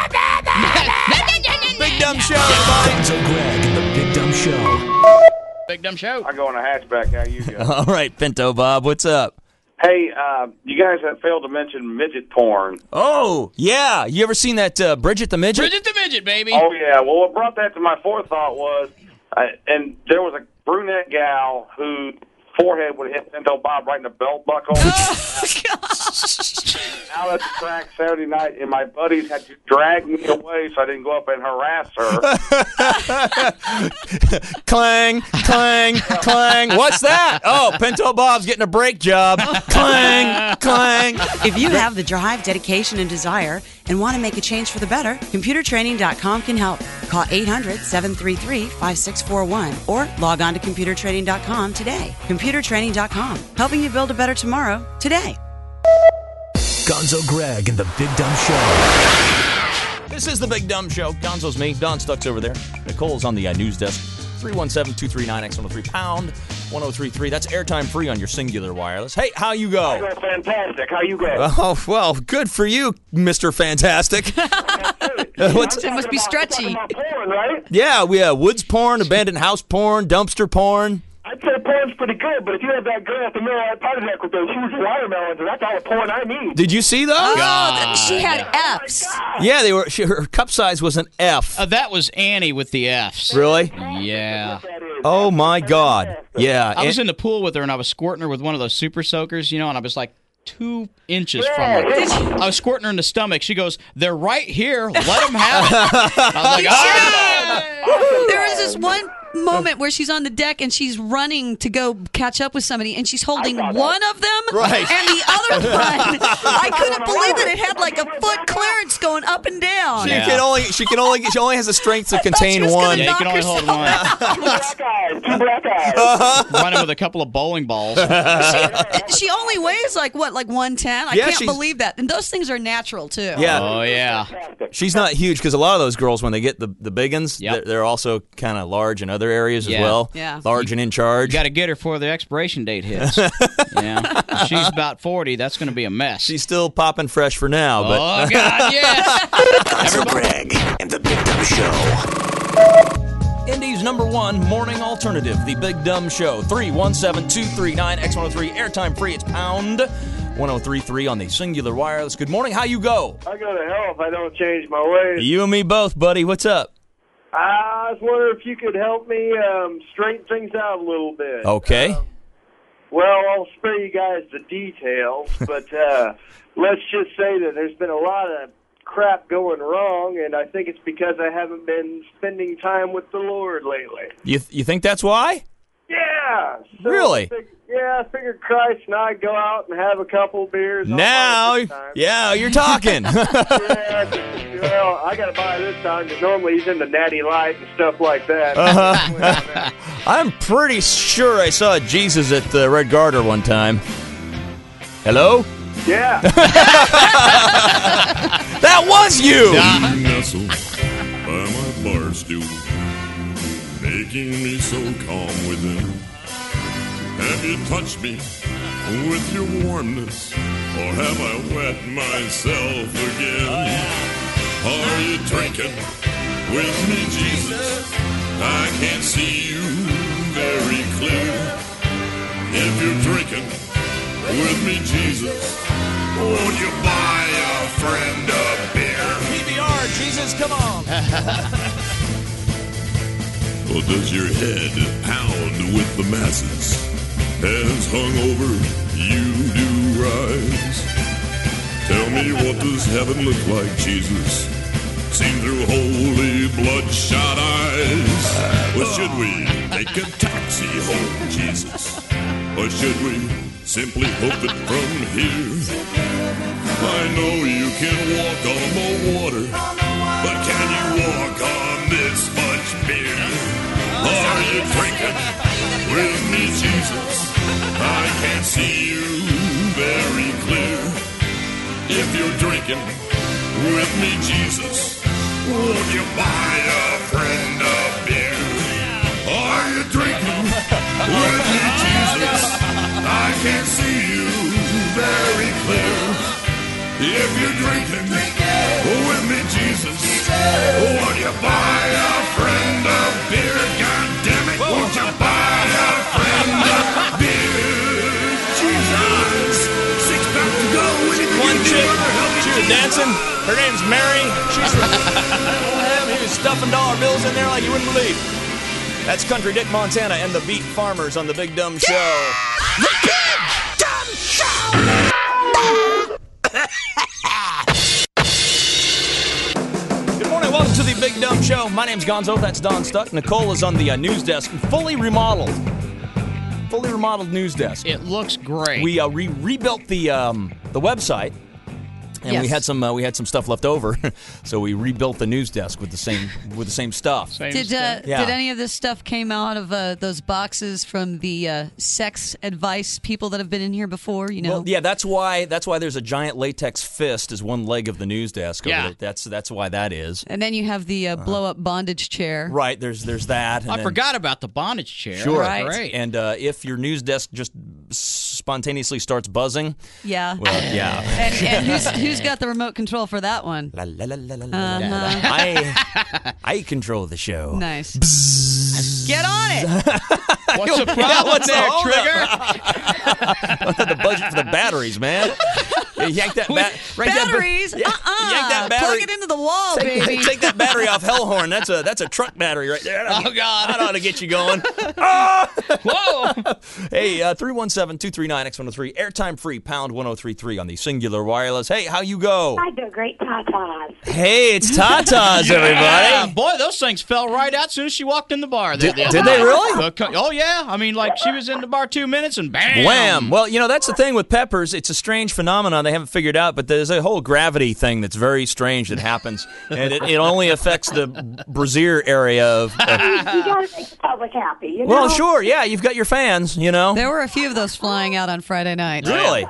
S1: Big Dumb Show,
S7: Pinto Greg and the Big Dumb Show.
S2: Big Dumb Show.
S22: I go in a hatchback. How you go?
S1: All right, Pinto Bob, what's up?
S22: Hey, you guys have failed to mention midget porn.
S1: Oh, yeah. You ever seen that Bridget the Midget?
S2: Bridget the Midget, baby.
S22: Oh, yeah. Well, what brought that to my forethought was, and there was a brunette gal who
S13: forehead would hit Pinto Bob right in the belt buckle. Out at the track Saturday night, and my buddies had to drag me away so I didn't go up and harass her.
S1: Clang, clang, clang. What's that? Oh, Pinto Bob's getting a brake job. Clang, clang.
S14: If you have the drive, dedication, and desire and want to make a change for the better, ComputerTraining.com can help. Call 800-733-5641 or log on to ComputerTraining.com today. ComputerTraining.com, helping you build a better tomorrow today.
S7: Gonzo Greg and the Big Dumb Show.
S1: This is the Big Dumb Show. Gonzo's me. Don Stuck's over there. Nicole's on the news desk. 317-239-X103, pound 1033. That's airtime free on your Singular Wireless. Hey, how you go?
S13: I go fantastic. How you go?
S1: Oh, well, good for you, Mr. Fantastic.
S3: It must be stretchy.
S13: Porn, right?
S1: Yeah, we have woods porn, abandoned house porn, dumpster porn.
S13: I'd say porn's pretty good, but if you have that girl at the middle of party deck with those huge watermelons, that's all the porn I need.
S1: Did you see those?
S3: Oh, she had Fs.
S1: Yeah, they were. Her cup size was an F.
S2: That was Annie with the Fs.
S1: Really?
S2: Yeah.
S1: Oh my God. Yeah.
S2: I was in the pool with her and I was squirting her with one of those super soakers, and I was like 2 inches from her. I was squirting her in the stomach. She goes, "They're right here. Let them have it." I was like, "Oh!"
S3: There was this one moment where she's on the deck and she's running to go catch up with somebody, and she's holding one of them,
S1: right,
S3: and the other one. I couldn't believe that it had like a foot clearance going up and down.
S1: She only has the strength to contain one.
S2: Yeah, you can only hold one.
S13: Two black eyes.
S2: Running with a couple of bowling balls.
S3: She only weighs like 110. I can't believe that. And those things are natural too.
S1: Yeah.
S2: Oh yeah.
S1: She's not huge because a lot of those girls, when they get the big ones, they're also kind of large in other areas as well.
S3: Yeah.
S1: Large and in charge.
S2: You got to get her before the expiration date hits. Yeah. If she's about 40, that's going to be a mess.
S1: She's still popping fresh for now. But
S2: oh God, yes.
S7: Gonzo Greg and the Big Dumb Show.
S1: Indy's #1 morning alternative, the Big Dumb Show. 317-239-X103, airtime free. It's pound 1033 on the Singular Wireless. Good morning. How you go?
S13: I go to hell if I don't change my ways.
S1: You and me both, buddy. What's up?
S13: I was wondering if you could help me straighten things out a little bit.
S1: Okay.
S13: Well, I'll spare you guys the details, but let's just say that there's been a lot of crap going wrong, and I think it's because I haven't been spending time with the Lord lately.
S1: You think that's why?
S13: Yeah. So
S1: Really?
S13: I figured Christ and I go out and have a couple beers.
S1: Now, yeah, you're talking.
S13: Well, I got to buy this time because normally he's into Natty Light and stuff like that.
S1: I'm pretty sure I saw Jesus at the Red Garter one time. Hello?
S13: Yeah.
S1: That was you!
S8: Nestle by my bar stool, making me so calm within. Have you touched me with your warmness, or have I wet myself again? Are you drinking with me, Jesus? I can't see you very clear. If you're drinking with me, Jesus, won't you buy a friend a beer?
S1: PBR, Jesus, come on.
S8: Or does your head pound with the masses? As hung over, you do rise. Tell me, what does heaven look like, Jesus? Seen through holy bloodshot eyes. Or should we take a taxi home, Jesus? Or should we simply hoof it from here? I know you can walk on the water, but can you walk on this much beer? Are you drinking with me, Jesus? I can't see you very clear. If you're drinking with me, Jesus, won't you buy a friend a beer? Are you drinking with me, Jesus? I can't see you very clear. If you're drinking with me, Jesus, won't you buy a friend a beer? God damn it, won't you buy a friend a beer? Jesus, 6 pounds to go.
S1: One chick, she was dancing. Her name's Mary. She's he was stuffing dollar bills in there like you wouldn't believe. That's Country Dick Montana and the Beat Farmers on the Big Dumb Show.
S8: The Big Dumb Show!
S1: Good morning, welcome to the Big Dumb Show. My name's Gonzo, that's Don Stuck. Nicole is on the news desk, fully remodeled news desk.
S2: It looks great.
S1: We rebuilt the website. And
S3: Yes.
S1: we had some stuff left over, so we rebuilt the news desk with the same stuff.
S3: Did any of this stuff came out of those boxes from the sex advice people that have been in here before? You know,
S1: Well, yeah, that's why there's a giant latex fist as one leg of the news desk.
S2: Yeah.
S1: Over there. That's why that is.
S3: and then you have the blow up bondage chair.
S1: Right. There's that. And
S2: I
S1: then-
S2: forgot about the bondage chair.
S1: Sure.
S3: Right.
S2: Great.
S1: And if your news desk just spontaneously starts buzzing,
S3: Yeah.
S1: well, yeah.
S3: And who's got the remote control for that one?
S1: La, la, la, la, la, la.
S3: Uh-huh.
S1: I control the show.
S3: Nice. Get on it.
S2: What's the problem
S1: what's the
S2: there,
S1: holdup?
S2: Trigger?
S1: The budget for the batteries, man. You yank that
S3: Batteries?
S1: Yank that battery.
S3: Plug it into the wall, baby.
S1: Take that battery off Hellhorn. That's a truck battery right there.
S2: Oh, God.
S1: That ought to get you going.
S2: Whoa.
S1: Hey, 317-239-X103. Airtime free, pound 1033 on the Singular Wireless. Hey, how you go?
S16: I do great tatas.
S1: Hey, it's Tatas,
S2: Yeah,
S1: everybody.
S2: boy, those things fell right out as soon as she walked in the bar.
S1: Did they really?
S2: Oh, yeah. I mean, like, she was in the bar 2 minutes and bam.
S1: Wham! Well, that's the thing with peppers. It's a strange phenomenon they haven't figured out, but there's a whole gravity thing that's very strange that happens, and it only affects the brassiere area of...
S16: You got to make the public happy, you know?
S1: Well, sure, yeah, you've got your fans,
S3: There were a few of those flying out on Friday night.
S1: Really?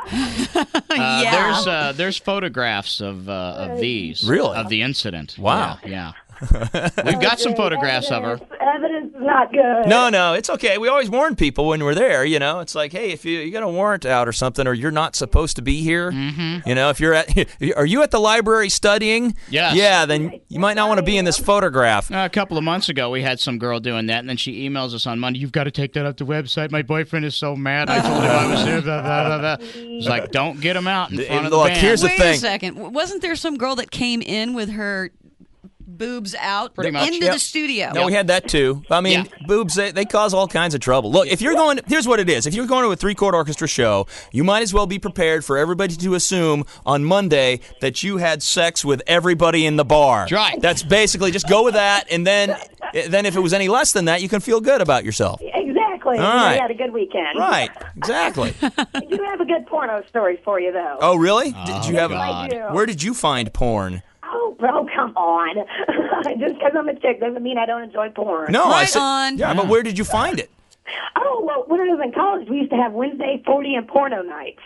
S3: Yeah.
S2: There's photographs of these.
S1: Really?
S2: Of the incident.
S1: Wow.
S2: Yeah. We've got some photographs of her.
S16: Evidence is not good.
S1: No, it's okay. We always warn people when we're there, It's like, hey, if you got a warrant out or something, or you're not supposed to be here, if you're are you at the library studying?
S2: Yes.
S1: Yeah, then you might not want to be in this photograph.
S2: A couple of months ago, we had some girl doing that, and then she emails us on Monday, you've got to take that off the website. My boyfriend is so mad. I told him I was there. Blah, blah, blah, blah. It's like, don't get him out in front of the band.
S1: Here's the
S3: Wait
S1: thing.
S3: a second. Wasn't there some girl that came in with her boobs out
S2: Pretty much.
S3: into the studio?
S1: No, we had that too. I mean, boobs, they cause all kinds of trouble. Look, if you're going, here's what it is. If you're going to a three-chord orchestra show, you might as well be prepared for everybody to assume on Monday that you had sex with everybody in the bar.
S2: That's right.
S1: That's basically, just go with that, and then if it was any less than that, you can feel good about yourself.
S16: Exactly.
S1: All right.
S16: You had a good weekend.
S1: Right, exactly.
S16: I do have a good porno story for you, though.
S1: Oh, really? Did you have?
S16: I do.
S1: Where did you find porn?
S16: Oh, bro, come on. Just because I'm a chick doesn't mean I don't enjoy porn.
S1: No, I
S3: Right
S1: said.
S3: on.
S1: Yeah, but where did you find it?
S16: Oh, well, when I was in college, we used to have Wednesday 40 and porno nights.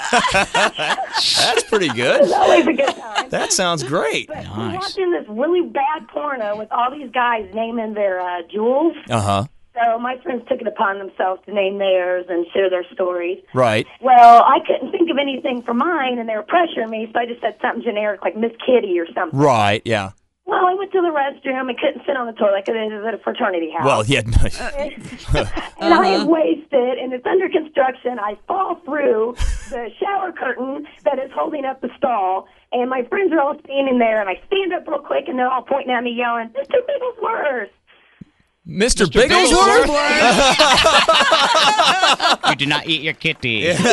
S1: That's pretty
S16: It was
S1: good.
S16: always a good time.
S1: That sounds great.
S16: But we're watching this really bad porno with all these guys naming their jewels.
S1: Uh-huh.
S16: So my friends took it upon themselves to name theirs and share their stories.
S1: Right.
S16: Well, I couldn't think of anything for mine, and they were pressuring me, so I just said something generic like Miss Kitty or something.
S1: Right, yeah.
S16: Well, I went to the restroom and couldn't sit on the toilet because it was at a fraternity house.
S1: Well, yeah.
S16: And I am wasted, and it's under construction. I fall through the shower curtain that is holding up the stall, and my friends are all standing there, and I stand up real quick, and they're all pointing at me, yelling, "Mr. Bigglesworth!"
S1: Mr. Bigglesworth?
S2: You do not eat your kitty. No,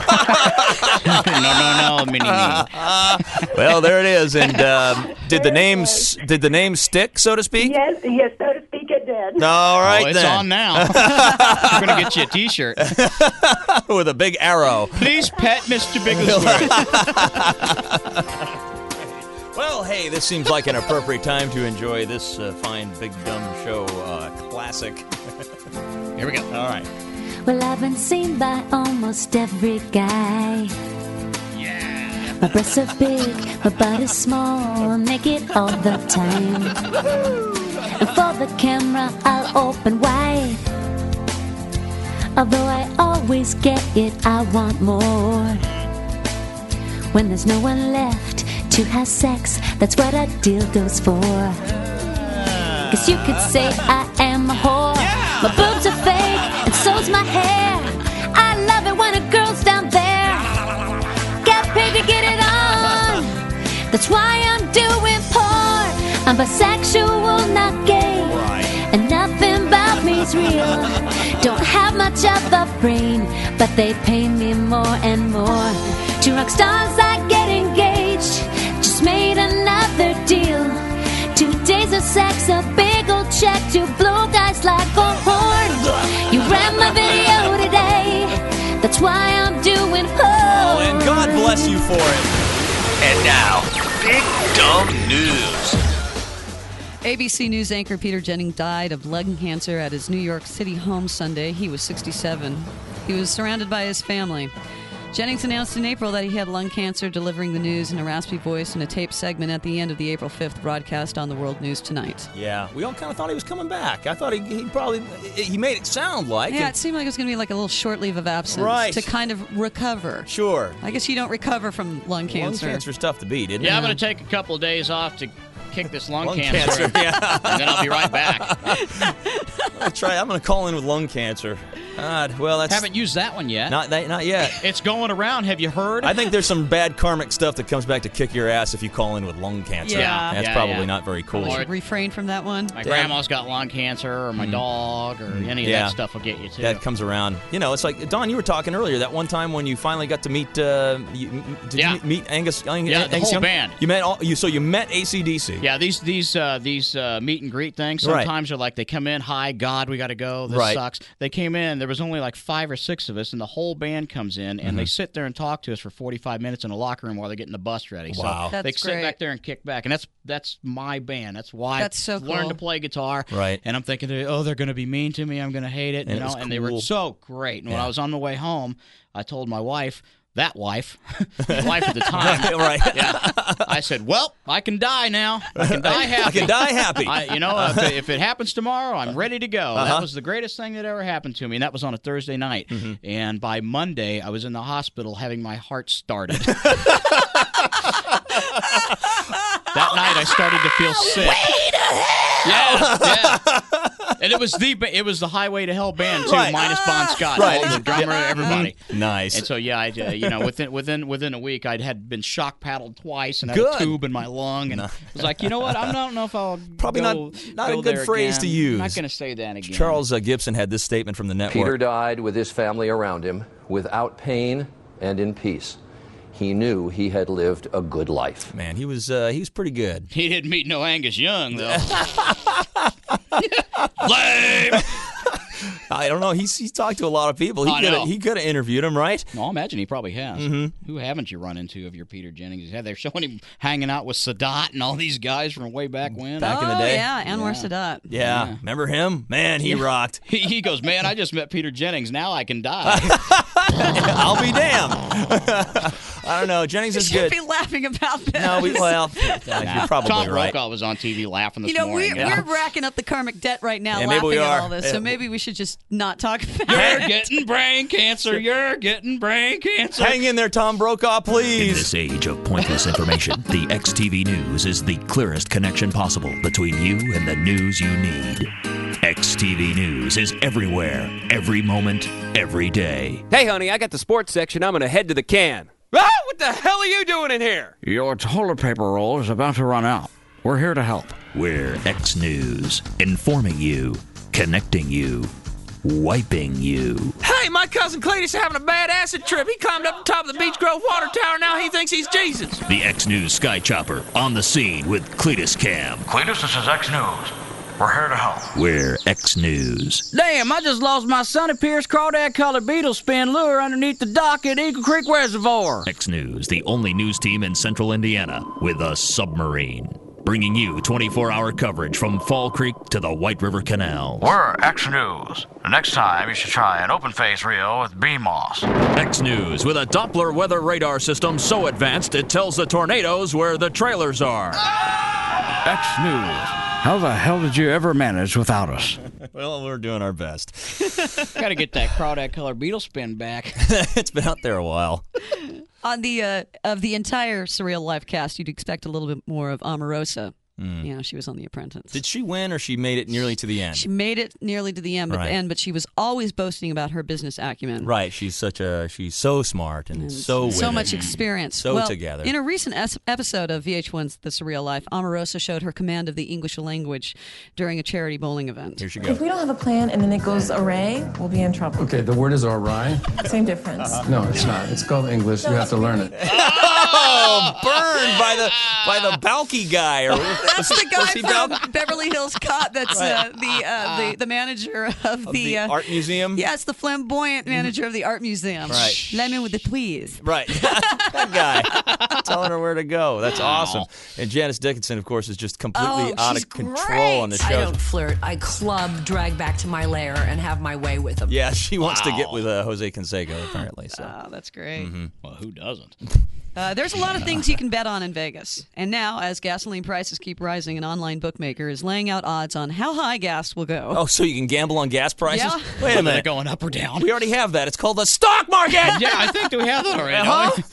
S2: mini.
S1: Well, there it is. And did the name stick, so to speak?
S16: Yes, so to speak, it did.
S1: All right,
S2: it's
S1: then.
S2: on now. We're going to get you a T-shirt.
S1: With a big arrow.
S2: Please pet Mr. Bigglesworth.
S1: Well, hey, this seems like an appropriate time to enjoy this fine Big Dumb Show classic.
S2: Here we go.
S1: All right.
S17: Well, I've been seen by almost every guy. Yeah. My breasts are big, my body's small, I'm naked all the time. And for the camera, I'll open wide. Although I always get it, I want more. When there's no one left to have sex, that's what a dildo's for. Cause you could say I am a whore. My boobs are fake, and so's my hair. I love it when a girl's down there. Get paid to get it on. That's why I'm doing porn. I'm bisexual, not gay. And nothing about me real. Don't have much of a brain, but they pay me more and more. 2 rock stars that get engaged, just made another deal. 2 days of sex, a big old check, 2 blue guys like a horn. You ran my video today, that's why I'm doing
S1: Oh, and God bless you for it.
S7: And now, Big Dumb News.
S3: ABC News anchor Peter Jennings died of lung cancer at his New York City home Sunday. He was 67. He was surrounded by his family. Jennings announced in April that he had lung cancer, delivering the news in a raspy voice in a taped segment at the end of the April 5th broadcast on the World News Tonight.
S1: Yeah, we all kind of thought he was coming back. I thought he made it sound like.
S3: Yeah, it seemed like it was going to be like a little short leave of absence to kind of recover.
S1: Sure.
S3: I guess you don't recover from lung cancer.
S1: Lung cancer's tough to beat, isn't it?
S2: Yeah, I'm going to take a couple of days off to kick this lung cancer.
S1: Yeah.
S2: And then I'll be right back.
S1: That's right. I'm going to call in with lung cancer. God, well, that's
S2: haven't used that one yet.
S1: Not yet.
S2: It's going around. Have you heard?
S1: I think there's some bad karmic stuff that comes back to kick your ass if you call in with lung cancer.
S3: Yeah.
S1: That's probably not very cool.
S3: You should refrain from that one.
S2: My grandma's got lung cancer, or my dog, or any of that stuff will get you too.
S1: That comes around. You know, it's like Don. You were talking earlier that one time when you finally got to meet. Did you meet Angus?
S2: Yeah, the whole
S1: Young?
S2: band.
S1: You met So you met AC/DC.
S2: Yeah, these meet and greet things. Sometimes are like they come in. Hi, God, we got to go. This sucks. They came in. There was only like 5 or 6 of us, and the whole band comes in, and they sit there and talk to us for 45 minutes in a locker room while they're getting the bus ready.
S1: Wow.
S2: So they
S3: That's
S2: sit
S3: great.
S2: back there and kick back, and that's my band. That's why
S3: That's so
S2: I learned
S3: cool.
S2: to play guitar.
S1: Right.
S2: And I'm thinking, oh, they're going to be mean to me. I'm going to hate it.
S1: And it was
S2: And they were
S1: cool.
S2: so great. And when
S1: Yeah.
S2: I was on the way home, I told my wife. That wife, my wife at the time,
S1: Right.
S2: Yeah, I said, "Well, I can die now. I can die happy.
S1: I can die happy.
S2: If it happens tomorrow, I'm ready to go." That was the greatest thing that ever happened to me, and that was on a Thursday night. And by Monday, I was in the hospital having my heart started. That night, I started to feel sick.
S1: Way to hell!
S2: Yeah. And it was the Highway to Hell band too, minus Bon Scott, all the drummer, everybody.
S1: Nice.
S2: And so within a week, I'd been shock paddled twice and had
S1: Good.
S2: a tube in my lung, and I was like, you know what? I don't know if I'll
S1: Probably
S2: go
S1: not a
S2: go
S1: good
S2: there
S1: phrase
S2: again.
S1: to use.
S2: I'm not going to say that again.
S1: Charles Gibson had this statement from the network.
S4: Peter died with his family around him, without pain and in peace. He knew he had lived a good life.
S1: Man, he was pretty good.
S2: He didn't meet no Angus Young though. Lame.
S1: I don't know. He's talked to a lot of people. He could have interviewed him, right?
S2: No, I imagine he probably has. Who haven't you run into of your Peter Jennings? They're showing him hanging out with Sadat and all these guys from way back when.
S1: Back in the day.
S3: Yeah, Anwar Sadat.
S1: Yeah. Remember him? Man, he rocked.
S2: He goes, man, I just met Peter Jennings. Now I can die.
S1: I'll be damned. I don't know. Jennings is
S3: You
S1: good.
S3: should be laughing about this.
S1: No, you're probably
S2: Tom
S1: right.
S2: Brokaw was on TV laughing this
S3: You know,
S2: morning.
S3: we're racking up the karmic debt right now,
S1: Yeah, maybe
S3: laughing
S1: we
S3: at
S1: are.
S3: all this. So maybe we should just not talk about
S2: You're
S3: it.
S2: getting brain cancer. You're getting brain cancer.
S1: Hang in there, Tom Brokaw,
S7: In
S1: please.
S7: this age of pointless information, the XTV News is the clearest connection possible between you and the news you need. XTV News is everywhere, every moment, every day.
S15: Hey, honey, I got the sports section. I'm going to head to the can. Ah, what the hell are you doing in here?
S18: Your toilet paper roll is about to run out. We're here to help.
S7: We're X News, informing you, connecting you, wiping you.
S15: Hey, my cousin Cletus is having a bad acid trip. He climbed up the top of the Beech Grove Water Tower. Now he thinks he's Jesus.
S7: The X News Sky Chopper on the scene with Cletus Cam.
S18: Cletus, this is X News. We're here to help.
S7: We're X News.
S18: Damn, I just lost my Sonny Pierce crawdad-colored beetle spin lure underneath the dock at Eagle Creek Reservoir.
S7: X News, the only news team in central Indiana with a submarine. Bringing you 24-hour coverage from Fall Creek to the White River Canal.
S18: We're X News. The next time you should try an open-face reel with BMOS.
S7: X News with a Doppler weather radar system so advanced it tells the tornadoes where the trailers are.
S18: X News. How the hell did you ever manage without us?
S1: Well, we're doing our best.
S2: Got to get that crawdad colored beetle spin back.
S1: It's been out there a while.
S3: On the of the entire Surreal Life cast, you'd expect a little bit more of Omarosa. She was on The Apprentice.
S1: Did she win, or she made it nearly to the end?
S3: She made it nearly to the end, but she was always boasting about her business acumen.
S1: Right. She's so smart and so
S3: so much experience.
S1: So together.
S3: In a recent episode of VH1's The Surreal Life, Omarosa showed her command of the English language during a charity bowling event.
S1: Here she goes.
S12: If we don't have a plan and then it goes awry, we'll be in trouble.
S9: Okay, the word is awry.
S12: Same difference.
S9: No, it's not. It's called English. You have to learn it.
S1: Oh, burned by the Balky guy.
S3: That's the guy from Beverly Hills Cop. That's the manager of the
S1: art museum.
S3: Yes, the flamboyant manager of the art museum.
S1: Right.
S3: Lemon with the tweeze.
S1: Right. That guy. Telling her where to go. That's awesome. And Janice Dickinson, of course, is just completely out of control on the show.
S19: I don't flirt. I club, drag back to my lair, and have my way with him.
S1: Yeah, she wants to get with Jose Canseco, apparently. So.
S3: Oh, that's great.
S1: Mm-hmm.
S2: Well, who doesn't?
S3: There's a lot of things you can bet on in Vegas. And now, as gasoline prices keep rising, an online bookmaker is laying out odds on how high gas will go.
S1: Oh, so you can gamble on gas prices?
S3: Yeah.
S1: Wait a minute.
S2: Going up or down?
S1: We already have that. It's called the stock market!
S2: Yeah, I think we have that already.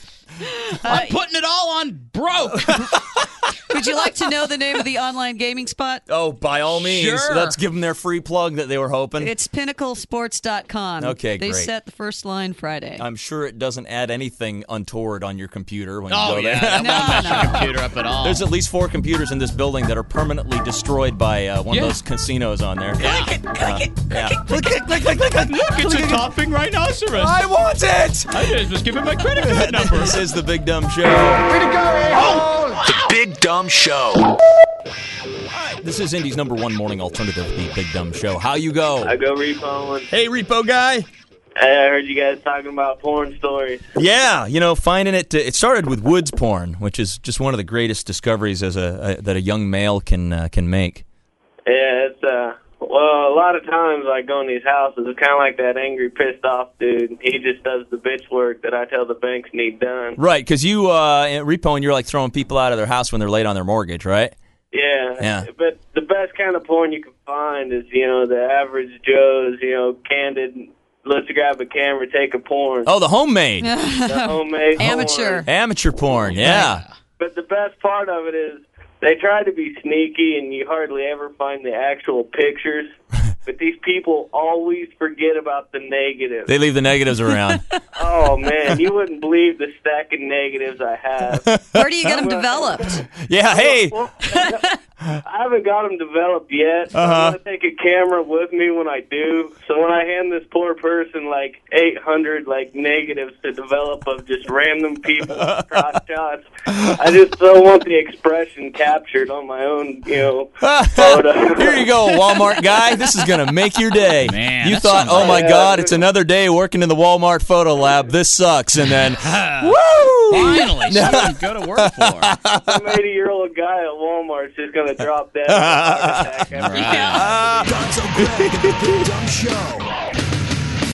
S2: I'm putting it all on broke.
S3: Would you like to know the name of the online gaming spot?
S1: Oh, by all means.
S3: Sure.
S1: Let's give them their free plug that they were hoping.
S3: It's pinnaclesports.com.
S1: Okay,
S3: They
S1: great.
S3: set the first line Friday.
S1: I'm sure it doesn't add anything untoward on your computer when you
S2: Oh,
S1: go there.
S2: yeah. That won't mess your computer up at all.
S1: There's at least 4 computers in this building that are permanently destroyed by one of those casinos on there.
S2: Yeah.
S3: Click it.
S1: Click, click, click, click, click.
S2: Look, it's a topping rhinoceros.
S1: I want it!
S2: I just was giving my credit card number.
S1: This is the Big Dumb Show.
S21: Way to go, The Big Dumb Show.
S1: This is Indy's #1 morning alternative, the Big Dumb Show. How you go?
S20: I go repoing.
S1: Hey, Repo Guy.
S20: Hey, I heard you guys talking about porn stories.
S1: Yeah, finding it. It started with woods porn, which is just one of the greatest discoveries that a young male can make.
S20: Yeah, it's well, a lot of times I go in these houses, it's kind of like that angry, pissed off dude. He just does the bitch work that I tell the banks need done.
S1: Right, because you repoing, you're like throwing people out of their house when they're late on their mortgage, right?
S20: Yeah. But the best kind of porn you can find is, the average Joe's, candid. Let's grab a camera, take a porn.
S1: Oh, the homemade.
S20: The homemade
S3: Amateur.
S20: porn.
S1: Amateur porn, yeah.
S20: But the best part of it is they try to be sneaky, and you hardly ever find the actual pictures. But these people always forget about the negatives.
S1: They leave the negatives around.
S20: Oh, man, you wouldn't believe the stack of negatives I have.
S3: Where do you get them developed?
S1: Yeah, hey.
S20: Well, I haven't got them developed yet. I'm going to take a camera with me when I do. So when I hand this poor person 800 negatives to develop of just random people, crotch shots, I just so want the expression captured on my own, photo.
S1: Here you go, Walmart guy. This is going to make your day.
S2: Man,
S1: you
S2: that
S1: thought,
S2: sounds
S1: oh my
S2: like-
S1: God, it's another day working in the Walmart photo lab. This sucks. And then, woo!
S2: Finally, something to go to work for.
S20: Some 80-year-old guy at Walmart's just going to drop dead. Of a heart attack every
S7: Gonzo Greg and the Big Dumb Show.